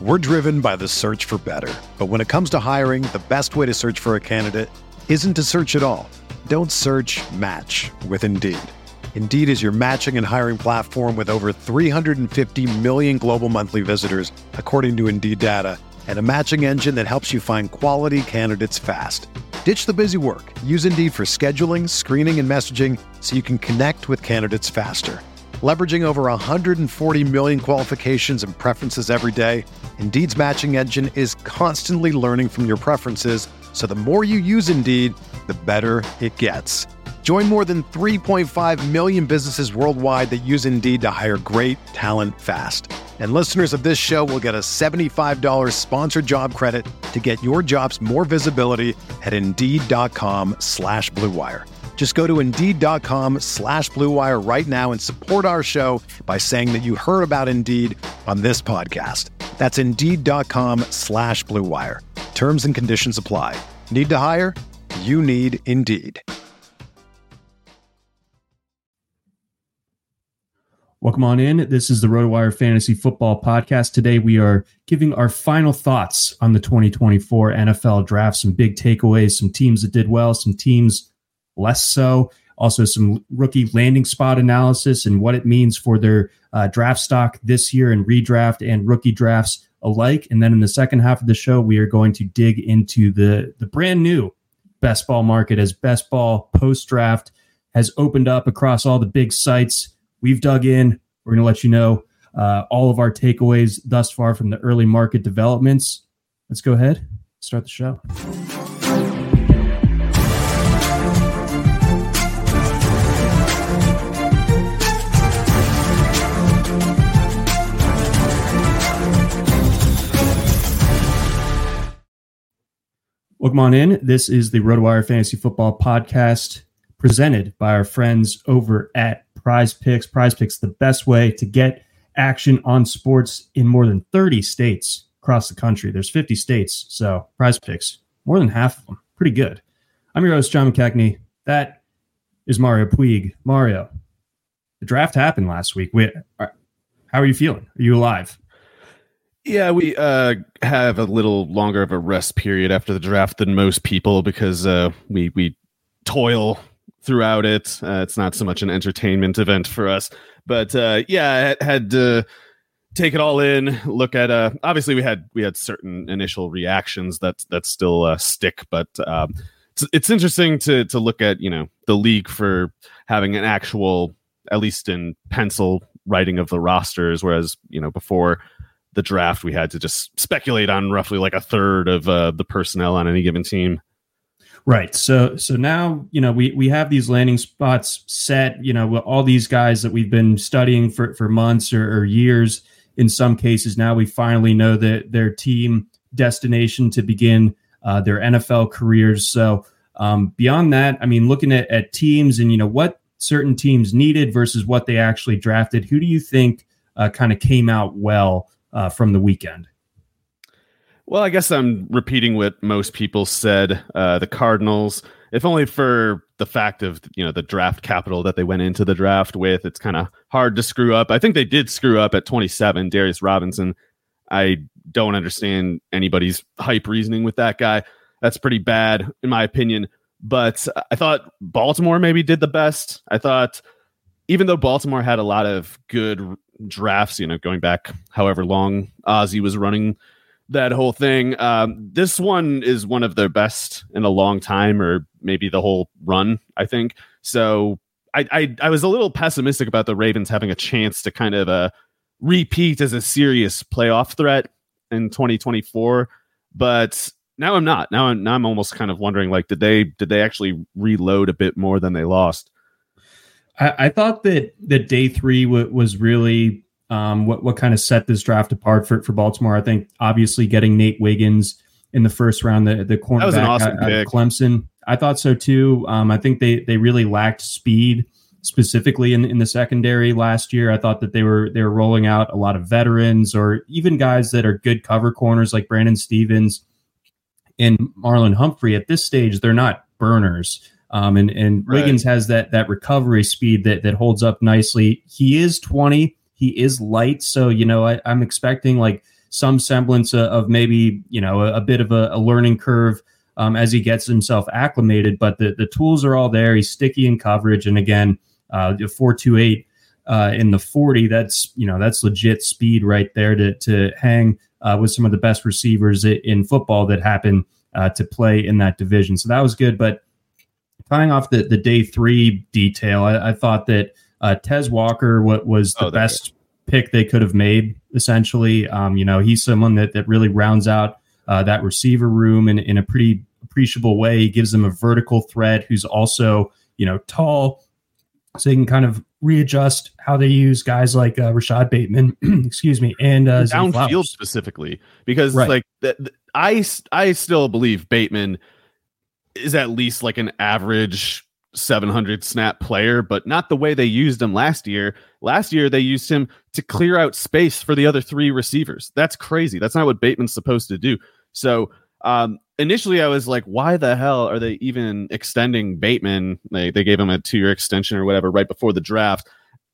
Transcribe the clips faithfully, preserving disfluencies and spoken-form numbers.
We're driven by the search for better. But when it comes to hiring, the best way to search for a candidate isn't to search at all. Don't search, match with Indeed. Indeed is your matching and hiring platform with over three hundred fifty million global monthly visitors, according to Indeed data, and a matching engine that helps you find quality candidates fast. Ditch the busy work. Use Indeed for scheduling, screening, and messaging so you can connect with candidates faster. Leveraging over one hundred forty million qualifications and preferences every day, Indeed's matching engine is constantly learning from your preferences, so the more you use Indeed, the better it gets. Join more than three point five million businesses worldwide that use Indeed to hire great talent fast. And listeners of this show will get a seventy-five dollars sponsored job credit to get your jobs more visibility at Indeed.com slash Blue Wire. Just go to Indeed.com slash Blue Wire right now and support our show by saying that you heard about Indeed on this podcast. That's Indeed.com slash Blue Wire. Terms and conditions apply. Need to hire? You need Indeed. Welcome on in. This is the RotoWire Fantasy Football Podcast. Today we are giving our final thoughts on the twenty twenty-four N F L Draft. Some big takeaways, some teams that did well, some teams less so. Also some rookie landing spot analysis and what it means for their uh, draft stock this year in redraft and rookie drafts alike. And then in the second half of the show, we are going to dig into the, the brand new best ball market as best ball post-draft has opened up across all the big sites. We've dug in. We're going to let you know uh, all of our takeaways thus far from the early market developments. Let's go ahead, start the show. Welcome on in. This is the RotoWire Fantasy Football Podcast presented by our friends over at Prize Picks. Prize Picks, the best way to get action on sports in more than thirty states across the country. There's fifty states, so Prize Picks, more than half of them. Pretty good. I'm your host, John McKechnie. That is Mario Puig. Mario, the draft happened last week. We, are, how are you feeling? Are you alive? Yeah, we uh, have a little longer of a rest period after the draft than most people because uh, we we toil throughout it. Uh, it's not so much an entertainment event for us, but uh, yeah, I had to take it all in. Look at uh, obviously we had we had certain initial reactions that that still uh, stick, but um, it's, it's interesting to to look at you know the league for having an actual, at least in pencil, writing of the rosters, whereas you know before the draft we had to just speculate on roughly like a third of uh, the personnel on any given team. Right. So so now, you know, we, we have these landing spots set, you know, all these guys that we've been studying for, for months or, or years. In some cases, now we finally know that their team destination to begin uh, their N F L careers. So um, beyond that, I mean, looking at, at teams and, you know, what certain teams needed versus what they actually drafted, who do you think uh, kind of came out well uh, from the weekend? Well, I guess I'm repeating what most people said. Uh, the Cardinals, if only for the fact of, you know, the draft capital that they went into the draft with, it's kind of hard to screw up. I think they did screw up at twenty-seven, Darius Robinson. I don't understand anybody's hype reasoning with that guy. That's pretty bad, in my opinion. But I thought Baltimore maybe did the best. I thought even though Baltimore had a lot of good drafts, you know, going back however long Ozzie was running that whole thing. Um, this one is one of their best in a long time, or maybe the whole run, I think. So I, I, I was a little pessimistic about the Ravens having a chance to kind of uh, repeat as a serious playoff threat in twenty twenty-four. But now I'm not. Now I'm, now I'm almost kind of wondering, like, did they did they actually reload a bit more than they lost? I, I thought that that day three w- was really Um, what what kind of set this draft apart for, for Baltimore. I think obviously getting Nate Wiggins in the first round, the, the cornerback that was an awesome out, out pick. of Clemson. I thought so too. Um, I think they they really lacked speed specifically in, in the secondary last year. I thought that they were they were rolling out a lot of veterans or even guys that are good cover corners like Brandon Stevens and Marlon Humphrey. At this stage, they're not burners. Um, and and Right. Wiggins has that that recovery speed that that holds up nicely. He is twenty. He is light, so you know I, I'm expecting like some semblance of, of maybe, you know, a, a bit of a, a learning curve um, as he gets himself acclimated. But the, the tools are all there. He's sticky in coverage. And again, uh, the four two eight uh, in the forty, that's, you know, that's legit speed right there to, to hang uh, with some of the best receivers in football that happen uh, to play in that division. So that was good. But tying off the, the day three detail, I, I thought that uh, Tez Walker what was the oh, best good. pick they could have made, essentially. Um, you know, he's someone that, that really rounds out uh, that receiver room in, in a pretty appreciable way. He gives them a vertical threat who's also, you know, tall, so he can kind of readjust how they use guys like uh, Rashad Bateman, excuse me, and uh, downfield specifically, because right. like th- th- I, I still believe Bateman is at least like an average seven hundred snap player, but not the way they used him last year. Last year, they used him to clear out space for the other three receivers. That's crazy. That's not what Bateman's supposed to do. So um, initially I was like, why the hell are they even extending Bateman? They, they gave him a two-year extension or whatever right before the draft.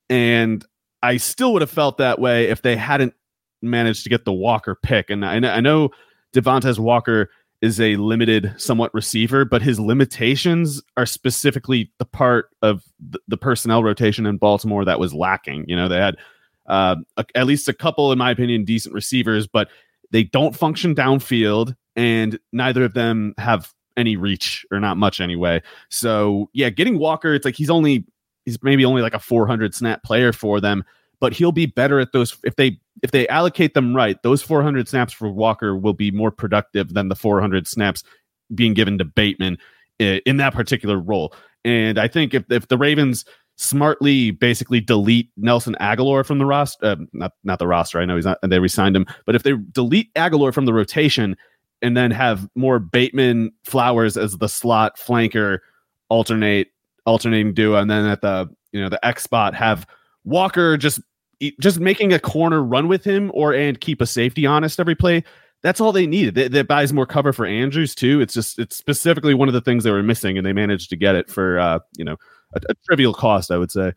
And I still would have felt that way if they hadn't managed to get the Walker pick. And I, I know Devontae Walker is a limited somewhat receiver, but his limitations are specifically the part of the, the personnel rotation in Baltimore that was lacking. You know, they had uh, a, at least a couple, in my opinion, decent receivers, but they don't function downfield, and neither of them have any reach, or not much anyway. So yeah, getting Walker, it's like he's only, he's maybe only like a four hundred snap player for them, but he'll be better at those. If they, if they allocate them right, those four hundred snaps for Walker will be more productive than the four hundred snaps being given to Bateman in that particular role. And I think if, if the Ravens smartly basically delete Nelson Aguilar from the roster, uh, not, not the roster, I know he's not, they re-signed him, but if they delete Aguilar from the rotation and then have more Bateman Flowers as the slot flanker alternate, alternating duo, and then at the, you know, the X spot have Walker just just making a corner run with him, or and keep a safety honest every play. That's all they needed. That, that buys more cover for Andrews too. It's just it's specifically one of the things they were missing, and they managed to get it for uh, you know a, a trivial cost, I would say.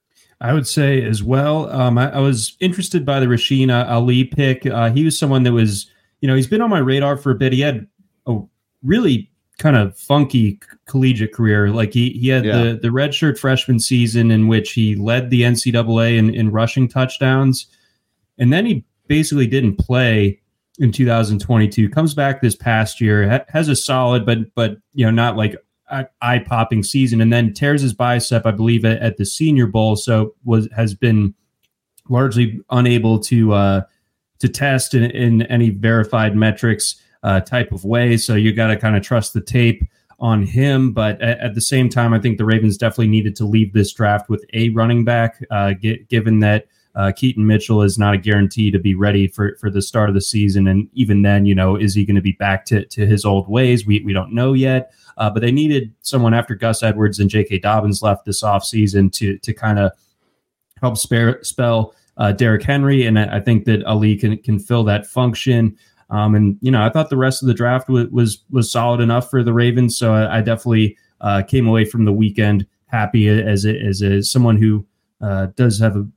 I would say as well. Um, I, I was interested by the Rasheen Ali pick. Uh, he was someone that was, you know, he's been on my radar for a bit. He had a really kind of funky collegiate career. Like he he had yeah. the the redshirt freshman season in which he led the N C double A in, in rushing touchdowns, and then he basically didn't play in two thousand twenty-two. Comes back this past year, ha- has a solid but but you know not like eye popping season, and then tears his bicep, I believe, at, at the Senior Bowl. So was has been largely unable to uh, to test in, in any verified metrics Uh, type of way. So you got to kind of trust the tape on him. But at, at the same time, I think the Ravens definitely needed to leave this draft with a running back, uh, get, given that uh, Keaton Mitchell is not a guarantee to be ready for, for the start of the season. And even then, you know, is he going to be back to, to his old ways? We we don't know yet. Uh, but they needed someone after Gus Edwards and J K. Dobbins left this offseason to, to kind of help spare, spell uh, Derrick Henry. And I, I think that Ali can, can fill that function. Um, and, you know, I thought the rest of the draft w- was was solid enough for the Ravens. So I, I definitely uh, came away from the weekend happy as a, as a, someone who uh, does have a,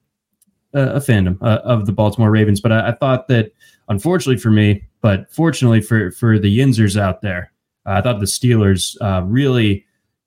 a fandom uh, of the Baltimore Ravens. But I, I thought that, unfortunately for me, but fortunately for, for the Yinzers out there, uh, I thought the Steelers uh, really,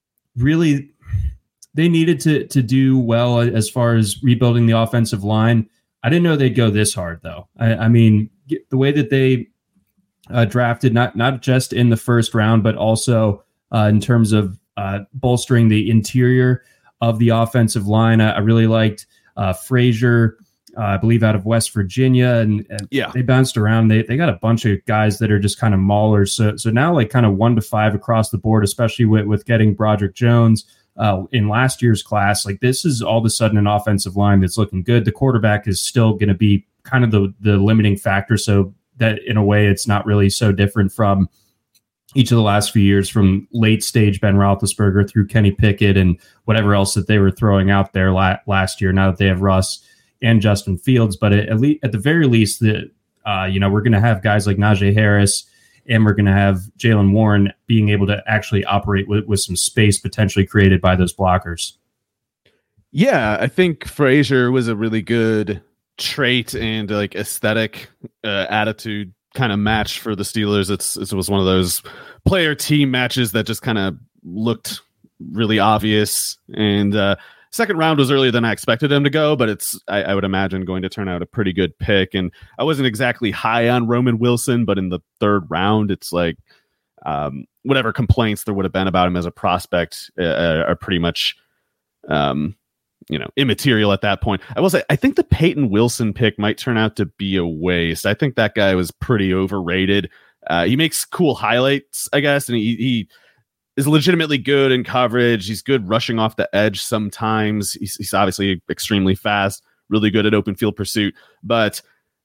really, they needed to to do well as far as rebuilding the offensive line. I didn't know they'd go this hard, though. I, I mean, the way that they uh, drafted, not not just in the first round, but also uh, in terms of uh, bolstering the interior of the offensive line. I, I really liked uh, Frazier, uh, I believe, out of West Virginia, and, and yeah, they bounced around. They they got a bunch of guys that are just kind of maulers. So so now like kind of one to five across the board, especially with with getting Broderick Jones uh, in last year's class. Like this is all of a sudden an offensive line that's looking good. The quarterback is still going to be kind of the the limiting factor. So that in a way, it's not really so different from each of the last few years, from late stage Ben Roethlisberger through Kenny Pickett and whatever else that they were throwing out there la- last year. Now that they have Russ and Justin Fields, but at, at, least, at the very least, the uh, you know we're going to have guys like Najee Harris, and we're going to have Jaylen Warren being able to actually operate with, with some space potentially created by those blockers. Yeah, I think Frazier was a really good trait and like aesthetic uh, attitude kind of match for the Steelers. It's it was one of those player team matches that just kind of looked really obvious. And uh, second round was earlier than I expected him to go, but it's I, I would imagine going to turn out a pretty good pick. And I wasn't exactly high on Roman Wilson, but in the third round, it's like um, whatever complaints there would have been about him as a prospect uh, are pretty much um, you know, immaterial at that point. I will say, I think the Peyton Wilson pick might turn out to be a waste. I think that guy was pretty overrated. Uh, he makes cool highlights, I guess, and he, he is legitimately good in coverage. He's good rushing off the edge sometimes. He's, he's obviously extremely fast, really good at open field pursuit, but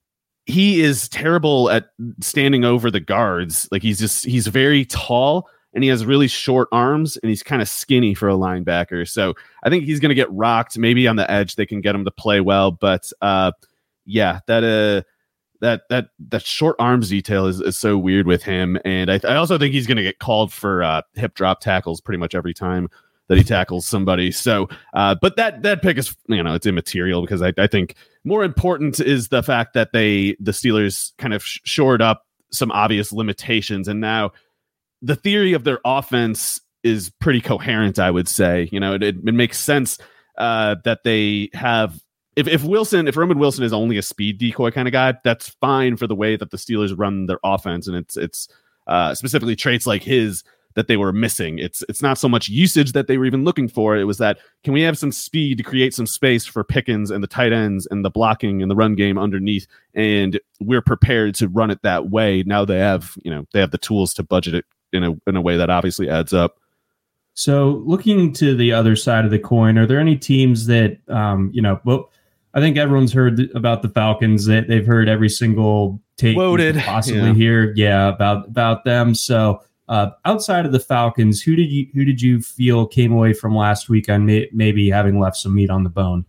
he is terrible at standing over the guards. Like he's just, he's very tall and he has really short arms and he's kind of skinny for a linebacker. So I think he's going to get rocked. Maybe on the edge, they can get him to play well, but uh, yeah, that, uh, that, that, that short arms detail is, is so weird with him. And I, th- I also think he's going to get called for uh, hip drop tackles pretty much every time that he tackles somebody. So, uh, but that, that pick is, you know, it's immaterial because I, I think more important is the fact that they, the Steelers kind of sh- shored up some obvious limitations. And now the theory of their offense is pretty coherent, I would say. You know, it, it, it makes sense uh, that they have, if, if Wilson, if Roman Wilson is only a speed decoy kind of guy, that's fine for the way that the Steelers run their offense. And it's, it's uh, specifically traits like his that they were missing. It's it's not so much usage that they were even looking for. It was that, can we have some speed to create some space for Pickens and the tight ends and the blocking and the run game underneath? And we're prepared to run it that way. Now they have, you know, they have the tools to budget it in a in a way that obviously adds up. So looking to the other side of the coin, are there any teams that, um, you know, well, I think everyone's heard about the Falcons. That they've heard every single take Loaded. possibly Yeah. hear, yeah, about about them. So uh, outside of the Falcons, who did you who did you feel came away from last week on may, maybe having left some meat on the bone?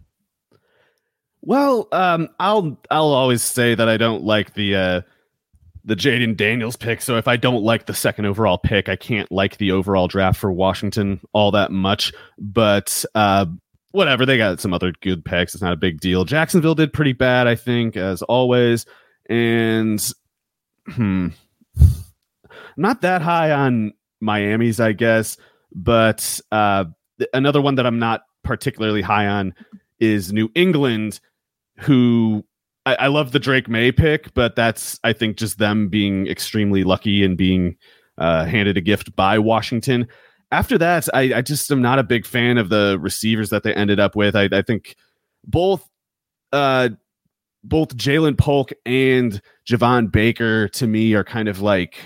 Well, um, I'll I'll always say that I don't like the uh, the Jaden Daniels pick. So if I don't like the second overall pick, I can't like the overall draft for Washington all that much. But uh, whatever, they got some other good picks. It's not a big deal. Jacksonville did pretty bad, I think, as always. And hmm, not that high on Miami's, I guess. But uh, another one that I'm not particularly high on is New England, who I, I love the Drake May pick, but that's, I think, just them being extremely lucky and being uh, handed a gift by Washington. After that, I, I just am not a big fan of the receivers that they ended up with. I, I think both uh, both Jalen Polk and Javon Baker, to me, are kind of like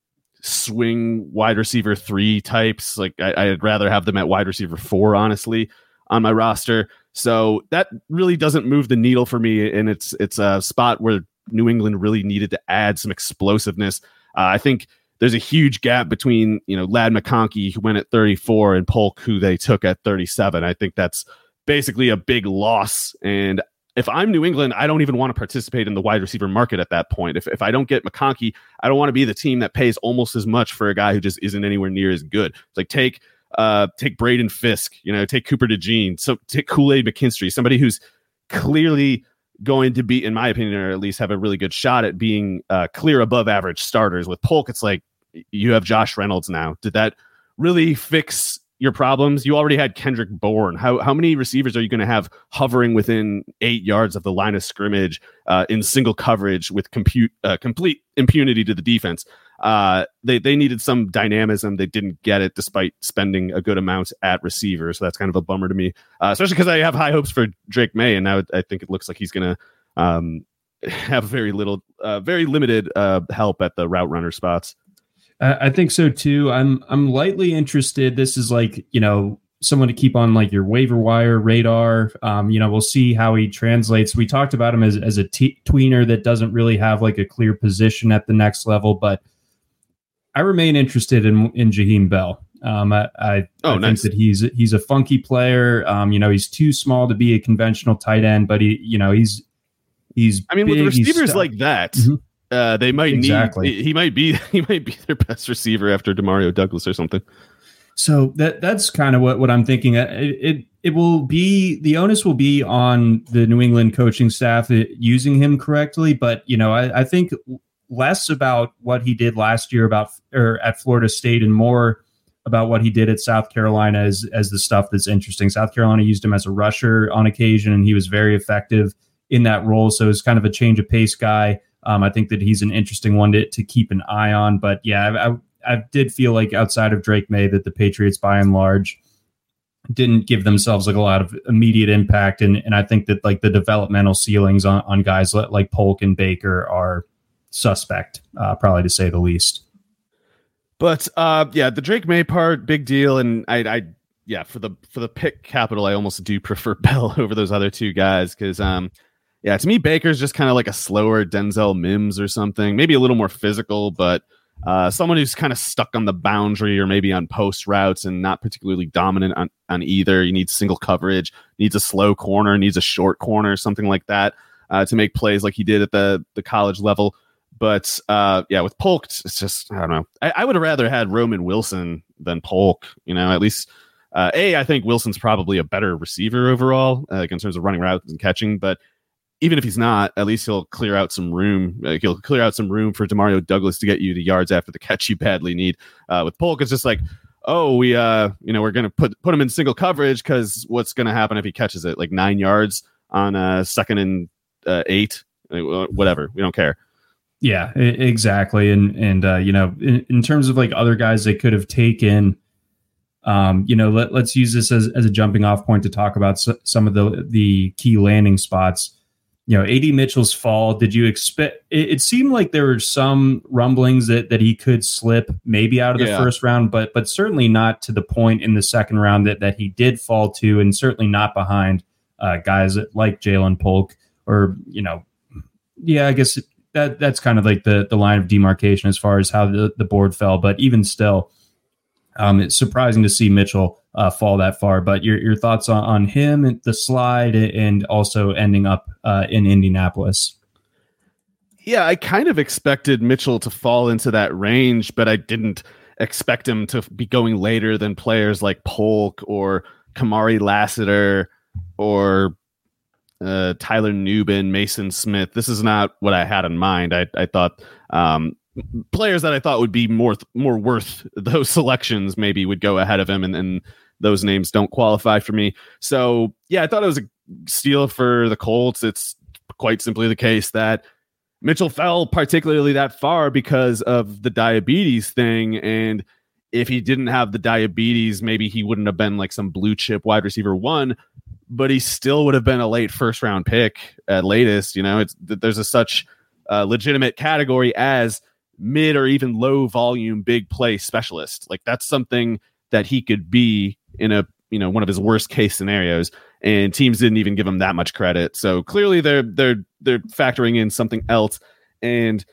swing wide receiver three types. Like I, I'd rather have them at wide receiver four, honestly, on my roster. So that really doesn't move the needle for me. And it's it's a spot where New England really needed to add some explosiveness. Uh, I think there's a huge gap between, you know, Ladd McConkey, who went at thirty-four, and Polk, who they took at thirty-seven. I think that's basically a big loss. And if I'm New England, I don't even want to participate in the wide receiver market at that point. If if I don't get McConkey, I don't want to be the team that pays almost as much for a guy who just isn't anywhere near as good. It's like take uh, take Braden Fisk, you know, take Cooper DeJean, so take Kool-Aid McKinstry, somebody who's clearly going to be, in my opinion, or at least have a really good shot at being uh, clear above average starters. With Polk, it's like you have Josh Reynolds now. Did that really fix your problems? You already had Kendrick Bourne. How how many receivers are you going to have hovering within eight yards of the line of scrimmage uh, in single coverage with compute uh, complete impunity to the defense? Uh, they they needed some dynamism. They didn't get it despite spending a good amount at receiver. So that's kind of a bummer to me, uh, especially because I have high hopes for Drake May, and now I think it looks like he's going to um, have very little, uh, very limited uh, help at the route runner spots. I think so too. I'm I'm lightly interested. This is like, you know, someone to keep on like your waiver wire radar. Um, you know, we'll see how he translates. We talked about him as as a t- tweener that doesn't really have like a clear position at the next level, but I remain interested in in Jaheim Bell. Um, I I, oh, I nice. think that he's he's a funky player. Um, you know, he's too small to be a conventional tight end, but he, you know, he's he's. I mean, big, with receivers like that. Mm-hmm. Uh, they might exactly. need. He might be. He might be their best receiver after Demario Douglas or something. So that that's kind of what, what I'm thinking. It, it it will be, the onus will be on the New England coaching staff using him correctly. But, you know, I, I think less about what he did last year about or at Florida State and more about what he did at South Carolina as, as the stuff that's interesting. South Carolina used him as a rusher on occasion, and he was very effective in that role. So it's kind of a change of pace guy. Um, I think that he's an interesting one to, to keep an eye on. But yeah, I, I, I did feel like outside of Drake May that the Patriots by and large didn't give themselves like a lot of immediate impact. And and I think that like the developmental ceilings on, on guys like, like Polk and Baker are suspect, uh, probably to say the least. But uh, yeah, the Drake May part, big deal. And I, I, yeah, for the, for the pick capital, I almost do prefer Bell over those other two guys. Cause um, yeah, to me, Baker's just kind of like a slower Denzel Mims or something, maybe a little more physical, but Uh, someone who's kind of stuck on the boundary or maybe on post routes and not particularly dominant on, on either. You need single coverage, needs a slow corner, needs a short corner, something like that uh, to make plays like he did at the, the college level. But uh, yeah, with Polk, it's just, I don't know. I, I would have rather had Roman Wilson than Polk, you know, at least uh, A, I think Wilson's probably a better receiver overall, uh, like in terms of running routes and catching, but even if he's not, at least he'll clear out some room. Uh, he'll clear out some room for Demario Douglas to get you the yards after the catch you badly need. Uh, with Polk, it's just like, oh, we, uh, you know, we're gonna put put him in single coverage because what's gonna happen if he catches it like nine yards on uh, second and uh, eight, whatever. We don't care. Yeah, exactly. And and uh, you know, in, in terms of like other guys they could have taken. Um, you know, let, let's use this as, as a jumping off point to talk about s- some of the the key landing spots. You know, A D Mitchell's fall, did you expect, it, it seemed like there were some rumblings that, that he could slip maybe out of the yeah. first round, but but certainly not to the point in the second round that, that he did fall to, and certainly not behind uh, guys like Jalen Polk or, you know, yeah, I guess that that's kind of like the, the line of demarcation as far as how the, the board fell. But even still, um, it's surprising to see Mitchell Uh, fall that far. But your your thoughts on, on him, and the slide, and also ending up uh, in Indianapolis? Yeah, I kind of expected Mitchell to fall into that range, but I didn't expect him to be going later than players like Polk or Kamari Lassiter or uh, Tyler Nubin, Mason Smith. This is not what I had in mind. I, I thought um, players that I thought would be more more worth those selections maybe would go ahead of him, and, and those names don't qualify for me. So yeah, I thought it was a steal for the Colts. It's quite simply the case that Mitchell fell particularly that far because of the diabetes thing. And if he didn't have the diabetes, maybe he wouldn't have been like some blue chip wide receiver one, but he still would have been a late first round pick at latest. You know, it's there's a such uh, legitimate category as mid or even low volume, big play specialist. Like that's something that he could be in a, you know, one of his worst case scenarios, and teams didn't even give him that much credit. So clearly they're, they're, they're factoring in something else. And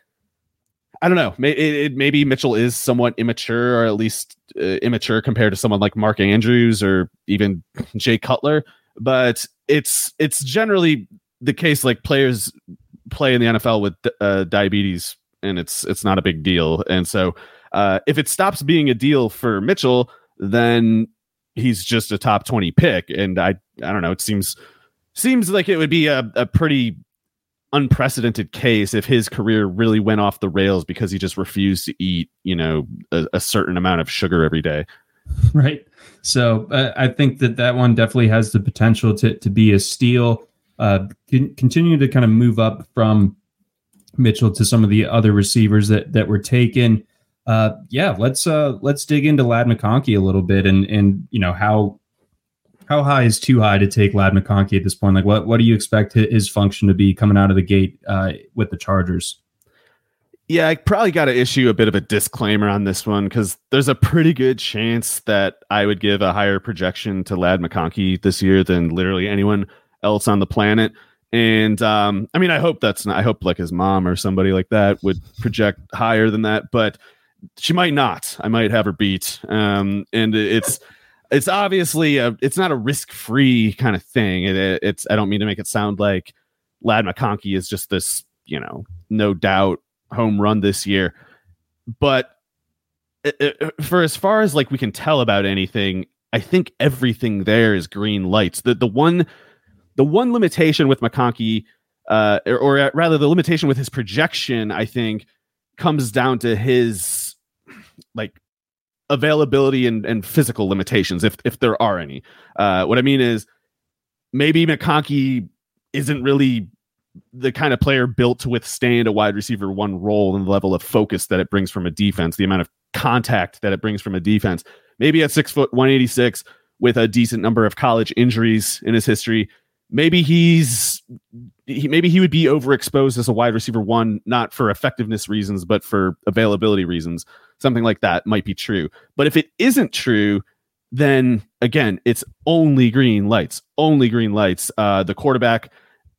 I don't know, may, it, it, maybe Mitchell is somewhat immature, or at least uh, immature compared to someone like Mark Andrews or even Jay Cutler. But it's, it's generally the case, like players play in the N F L with uh, diabetes, and it's, it's not a big deal. And so uh, if it stops being a deal for Mitchell, then he's just a top twenty pick. And I, I don't know, it seems, seems like it would be a, a pretty unprecedented case if his career really went off the rails because he just refused to eat, you know, a, a certain amount of sugar every day. Right. So uh, I think that that one definitely has the potential to, to be a steal. Uh, con- continue to kind of move up from Mitchell to some of the other receivers that, that were taken. Uh, yeah, let's uh, let's dig into Ladd McConkey a little bit, and and you know how how high is too high to take Ladd McConkey at this point? Like, what what do you expect his function to be coming out of the gate uh, with the Chargers? Yeah, I probably got to issue a bit of a disclaimer on this one because there's a pretty good chance that I would give a higher projection to Ladd McConkey this year than literally anyone else on the planet. And um, I mean, I hope that's not. I hope like his mom or somebody like that would project higher than that, but she might not. I might have her beat. Um, and it's it's obviously a, it's not a risk-free kind of thing. It, it, it's I don't mean to make it sound like Ladd McConkey is just this, you know, no doubt home run this year. But it, it, for as far as like we can tell about anything, I think everything there is green lights. The the one the one limitation with McConkey, uh, or, or rather the limitation with his projection, I think, comes down to his like availability and, and physical limitations, if if there are any. Uh, what I mean is maybe McConkey isn't really the kind of player built to withstand a wide receiver one role and the level of focus that it brings from a defense, the amount of contact that it brings from a defense. Maybe at six foot one eighty-six with a decent number of college injuries in his history, maybe he's he, maybe he would be overexposed as a wide receiver one, not for effectiveness reasons, but for availability reasons. Something like that might be true. But if it isn't true, then again, it's only green lights, only green lights. Uh, the quarterback,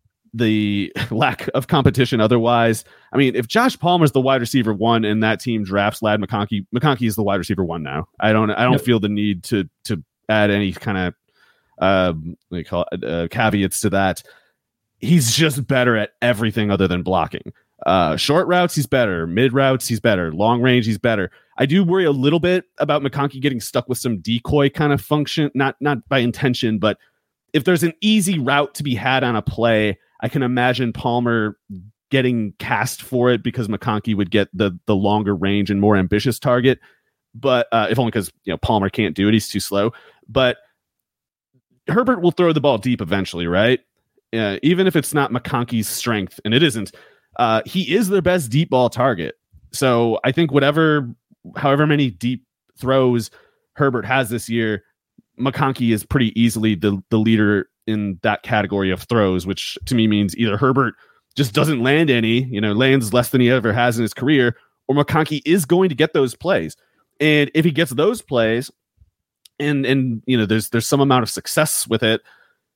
the lack of competition otherwise. I mean, if Josh Palmer's the wide receiver one and that team drafts Ladd McConkey, McConkey is the wide receiver one now. I don't I don't yep. feel the need to to add any kind of uh, what do you call it, uh, caveats to that. He's just better at everything other than blocking. Uh, short routes, he's better. Mid routes, he's better. Long range, he's better. I do worry a little bit about McConkey getting stuck with some decoy kind of function, not not by intention, but if there's an easy route to be had on a play, I can imagine Palmer getting cast for it because McConkey would get the the longer range and more ambitious target. But uh, if only because you know Palmer can't do it, he's too slow. But Herbert will throw the ball deep eventually, right? Uh, even if it's not McConkey's strength, and it isn't. Uh, he is their best deep ball target. So I think whatever, however many deep throws Herbert has this year, McConkey is pretty easily the, the leader in that category of throws, which to me means either Herbert just doesn't land any, you know, lands less than he ever has in his career, or McConkey is going to get those plays. And if he gets those plays and, and, you know, there's, there's some amount of success with it,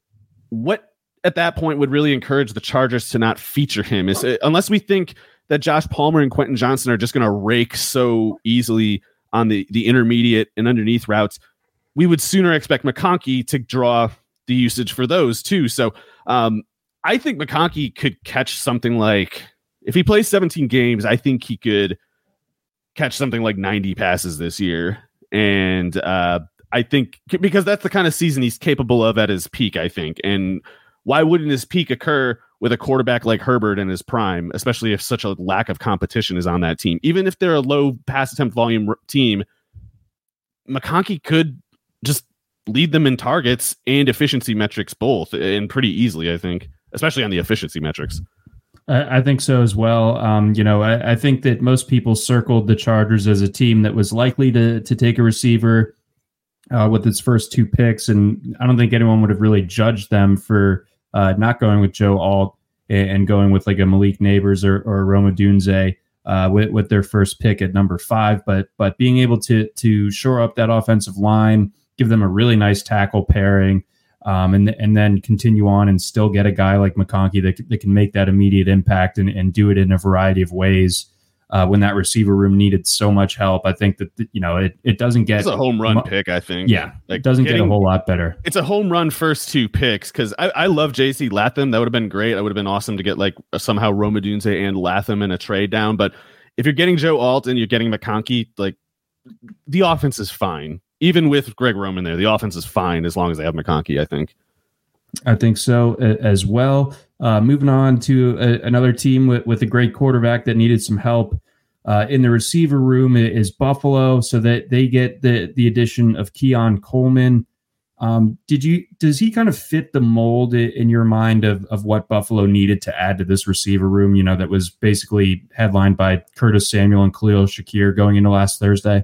what, at that point would really encourage the Chargers to not feature him is uh, unless we think that Josh Palmer and Quentin Johnson are just going to rake so easily on the, the intermediate and underneath routes, we would sooner expect McConkey to draw the usage for those too. So um, I think McConkey could catch something like, if he plays seventeen games, I think he could catch something like ninety passes this year. And uh, I think because that's the kind of season he's capable of at his peak, I think. And why wouldn't his peak occur with a quarterback like Herbert in his prime, especially if such a lack of competition is on that team? Even if they're a low pass attempt volume team, McConkey could just lead them in targets and efficiency metrics both, and pretty easily, I think, especially on the efficiency metrics. I think so as well. Um, you know, I, I think that most people circled the Chargers as a team that was likely to to take a receiver uh, with its first two picks, and I don't think anyone would have really judged them for Uh, not going with Joe Alt and going with like a Malik Neighbors or, or Rome Odunze uh, with, with their first pick at number five, but but being able to to shore up that offensive line, give them a really nice tackle pairing, um, and and then continue on and still get a guy like McConkey that, that can make that immediate impact and, and do it in a variety of ways. Uh, when that receiver room needed so much help, I think that, you know, it, it doesn't get... It's a home run mo- pick, I think. Yeah, like it doesn't getting, get a whole lot better. It's a home run first two picks, because I, I love J C Latham. That would have been great. That would have been awesome to get like somehow Rome Odunze and Latham in a trade down. But if you're getting Joe Alt and you're getting McConkey, like the offense is fine. Even with Greg Roman there, the offense is fine as long as they have McConkey, I think. I think so uh, as well. Uh, moving on to a, another team with, with a great quarterback that needed some help. Uh, in the receiver room is Buffalo, so that they get the the addition of Keon Coleman. Um, did you does he kind of fit the mold in your mind of of what Buffalo needed to add to this receiver room? You know, that was basically headlined by Curtis Samuel and Khalil Shakir going into last Thursday.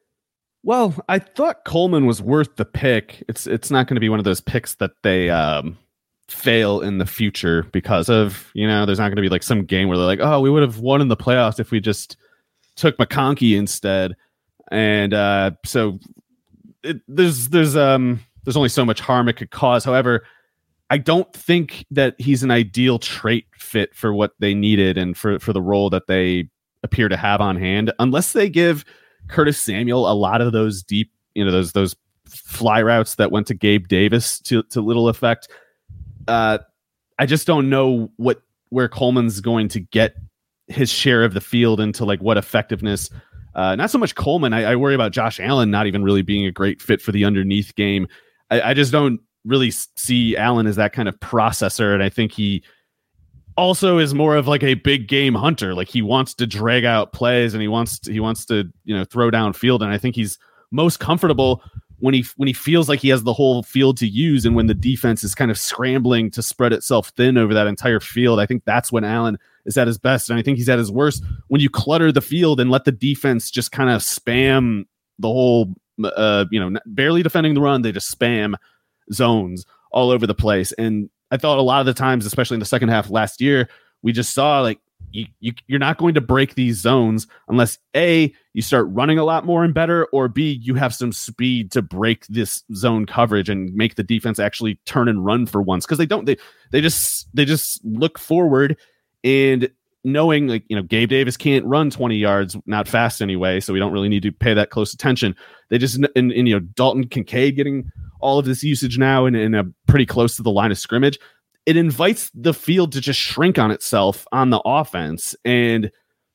Well, I thought Coleman was worth the pick. It's it's not going to be one of those picks that they um, fail in the future because of, you know, there's not going to be like some game where they're like, oh, we would have won in the playoffs if we just took McConkey instead. And uh, so it, there's there's um there's only so much harm it could cause. However, I don't think that he's an ideal trait fit for what they needed and for, for the role that they appear to have on hand, unless they give Curtis Samuel a lot of those deep, you know, those those fly routes that went to Gabe Davis to, to little effect. Uh, I just don't know what where Coleman's going to get his share of the field into like what effectiveness Uh, not so much Coleman. I, I worry about Josh Allen not even really being a great fit for the underneath game. I, I just don't really see Allen as that kind of processor, and I think he also is more of like a big game hunter. Like he wants to drag out plays and he wants to, he wants to, you know, throw down field. And I think he's most comfortable when he when he feels like he has the whole field to use, and when the defense is kind of scrambling to spread itself thin over that entire field. I think that's when Allen is at his best, and I think he's at his worst when you clutter the field and let the defense just kind of spam the whole, uh, you know, barely defending the run. They just spam zones all over the place. And I thought a lot of the times, especially in the second half last year, we just saw like you, you you're not going to break these zones unless A, you start running a lot more and better, or B, you have some speed to break this zone coverage and make the defense actually turn and run for once. Because they don't, they they just they just look forward, and knowing like, you know, Gabe Davis can't run twenty yards, not fast anyway, so we don't really need to pay that close attention. They just and, and you know, Dalton Kincaid getting all of this usage now and, and a pretty close to the line of scrimmage. It invites the field to just shrink on itself on the offense. And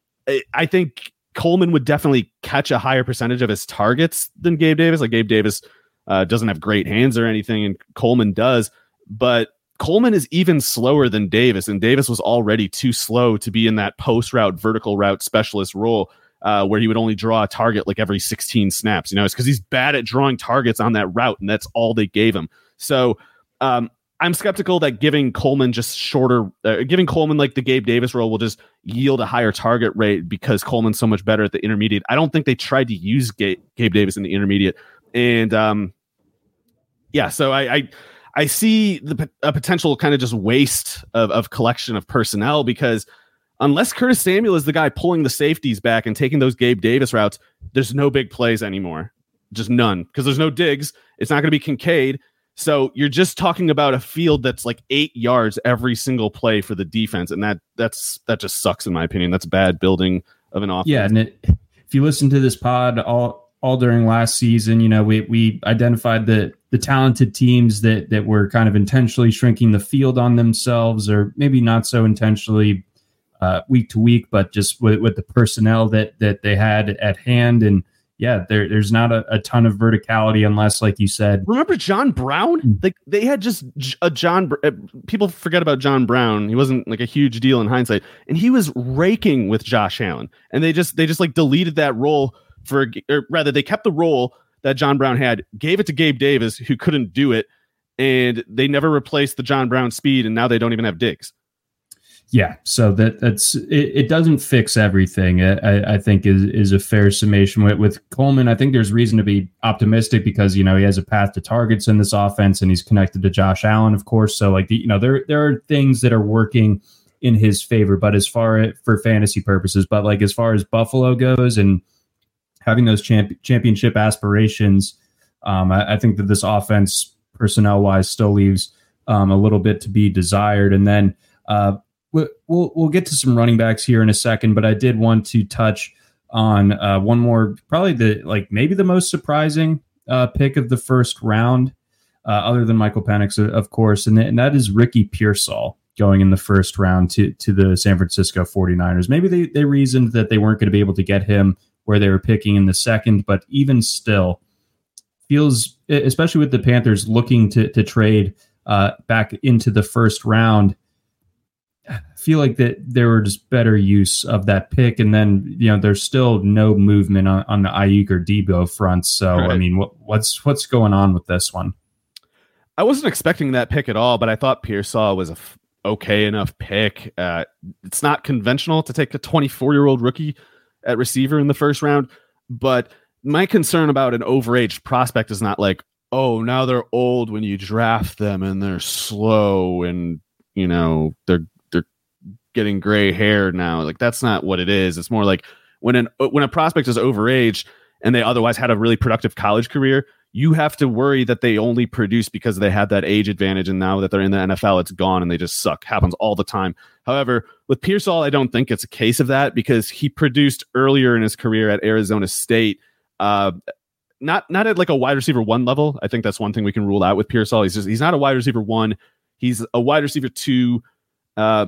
I think Coleman would definitely catch a higher percentage of his targets than Gabe Davis. Like Gabe Davis uh, doesn't have great hands or anything, and Coleman does, but Coleman is even slower than Davis, and Davis was already too slow to be in that post route, vertical route specialist role uh, where he would only draw a target like every sixteen snaps. You know, it's because he's bad at drawing targets on that route, and that's all they gave him. So um, I'm skeptical that giving Coleman just shorter, uh, giving Coleman like the Gabe Davis role will just yield a higher target rate because Coleman's so much better at the intermediate. I don't think they tried to use Gabe, Gabe Davis in the intermediate, and um, yeah, so I. I I see the a potential kind of just waste of, of collection of personnel, because unless Curtis Samuel is the guy pulling the safeties back and taking those Gabe Davis routes, there's no big plays anymore. Just none, because there's no Diggs. It's not going to be Kincaid. So you're just talking about a field that's like eight yards every single play for the defense. And that that's that just sucks, in my opinion. That's bad building of an offense. Yeah, and it, if you listen to this pod all all during last season, you know, we we identified the the talented teams that that were kind of intentionally shrinking the field on themselves, or maybe not so intentionally uh, week to week, but just with, with the personnel that that they had at hand. And yeah, there there's not a, a ton of verticality unless, like you said, remember John Brown? Like they had just a John. People forget about John Brown. He wasn't like a huge deal in hindsight, and he was raking with Josh Allen, and they just they just like deleted that role. For, or rather, they kept the role that John Brown had, gave it to Gabe Davis, who couldn't do it, and they never replaced the John Brown speed, and now they don't even have Diggs. Yeah, so that that's it, it doesn't fix everything. I, I think is is a fair summation with, with Coleman. I think there's reason to be optimistic because, you know, he has a path to targets in this offense, and he's connected to Josh Allen, of course. So like the, you know, there there are things that are working in his favor, but as far for fantasy purposes, but like as far as Buffalo goes and having those champ- championship aspirations, um, I, I think that this offense, personnel-wise, still leaves um, a little bit to be desired. And then uh, we'll, we'll we'll get to some running backs here in a second, but I did want to touch on uh, one more, probably the like maybe the most surprising uh, pick of the first round, uh, other than Michael Penix, of course, and, th- and that is Ricky Pearsall going in the first round to to the San Francisco forty-niners. Maybe they, they reasoned that they weren't going to be able to get him where they were picking in the second, but even still feels, especially with the Panthers looking to to trade uh, back into the first round, I feel like that there were just better use of that pick. And then, you know, there's still no movement on, on the Ayuk or Debo front. So, right. I mean, what, what's what's going on with this one? I wasn't expecting that pick at all, but I thought Pearsall was a f- okay enough pick. Uh, it's not conventional to take a twenty-four-year-old rookie at receiver in the first round, but my concern about an overaged prospect is not like, oh, now they're old when you draft them and they're slow and, you know, they're they're getting gray hair now. Like that's not what it is. It's more like when an when a prospect is overaged and they otherwise had a really productive college career, you have to worry that they only produce because they had that age advantage, and now that they're in the N F L, it's gone and they just suck. Happens all the time. However, with Pearsall, I don't think it's a case of that because he produced earlier in his career at Arizona State, uh, not not at like a wide receiver one level. I think that's one thing we can rule out with Pearsall. He's just he's not a wide receiver one. He's a wide receiver two. Uh,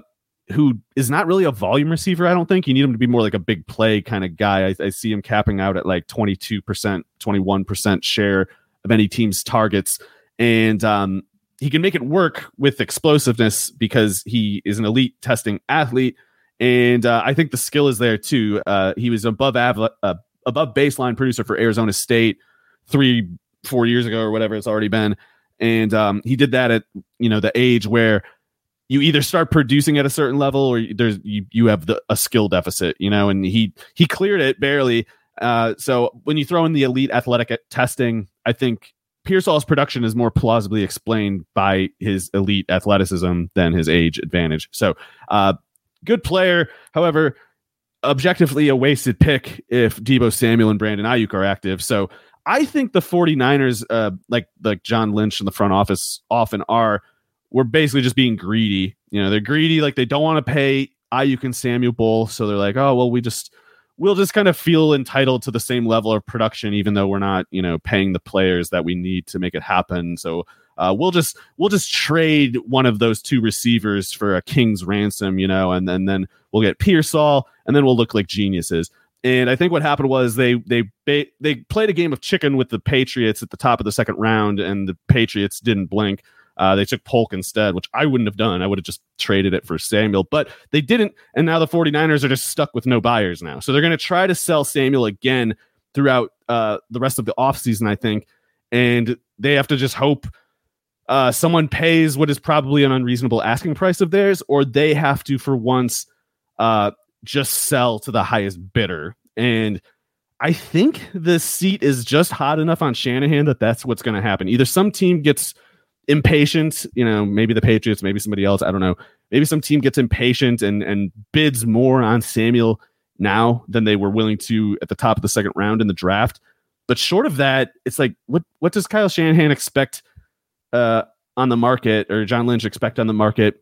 who is not really a volume receiver. I don't think you need him to be more like a big play kind of guy. I, I see him capping out at like twenty-two percent, twenty-one percent share of any team's targets. And um, he can make it work with explosiveness because he is an elite testing athlete. And uh, I think the skill is there too. Uh, he was above av- uh, above baseline producer for Arizona State three, four years ago or whatever it's already been. And um, he did that at, you know, the age where you either start producing at a certain level or there's you, you have the, a skill deficit, you know, and he he cleared it barely. Uh, so when you throw in the elite athletic testing, I think Pearsall's production is more plausibly explained by his elite athleticism than his age advantage. So uh, good player. However, objectively a wasted pick if Deebo Samuel and Brandon Ayuk are active. So I think the 49ers, uh, like like John Lynch in the front office often are, we're basically just being greedy. You know, they're greedy. Like they don't want to pay Ayuk and Samuel both. So they're like, oh, well, we just, we'll just kind of feel entitled to the same level of production, even though we're not, you know, paying the players that we need to make it happen. So uh, we'll just, we'll just trade one of those two receivers for a king's ransom, you know, and, and then we'll get Pearsall and then we'll look like geniuses. And I think what happened was they they they played a game of chicken with the Patriots at the top of the second round, and the Patriots didn't blink. Uh, they took Polk instead, which I wouldn't have done. I would have just traded it for Samuel, but they didn't. And now the 49ers are just stuck with no buyers now. So they're going to try to sell Samuel again throughout uh, the rest of the offseason, I think. And they have to just hope uh, someone pays what is probably an unreasonable asking price of theirs, or they have to, for once, uh, just sell to the highest bidder. And I think the seat is just hot enough on Shanahan that that's what's going to happen. Either some team gets impatient, you know, maybe the Patriots, maybe somebody else, I don't know. Maybe some team gets impatient and, and bids more on Samuel now than they were willing to at the top of the second round in the draft. But short of that, it's like, what what does Kyle Shanahan expect uh, on the market, or John Lynch expect on the market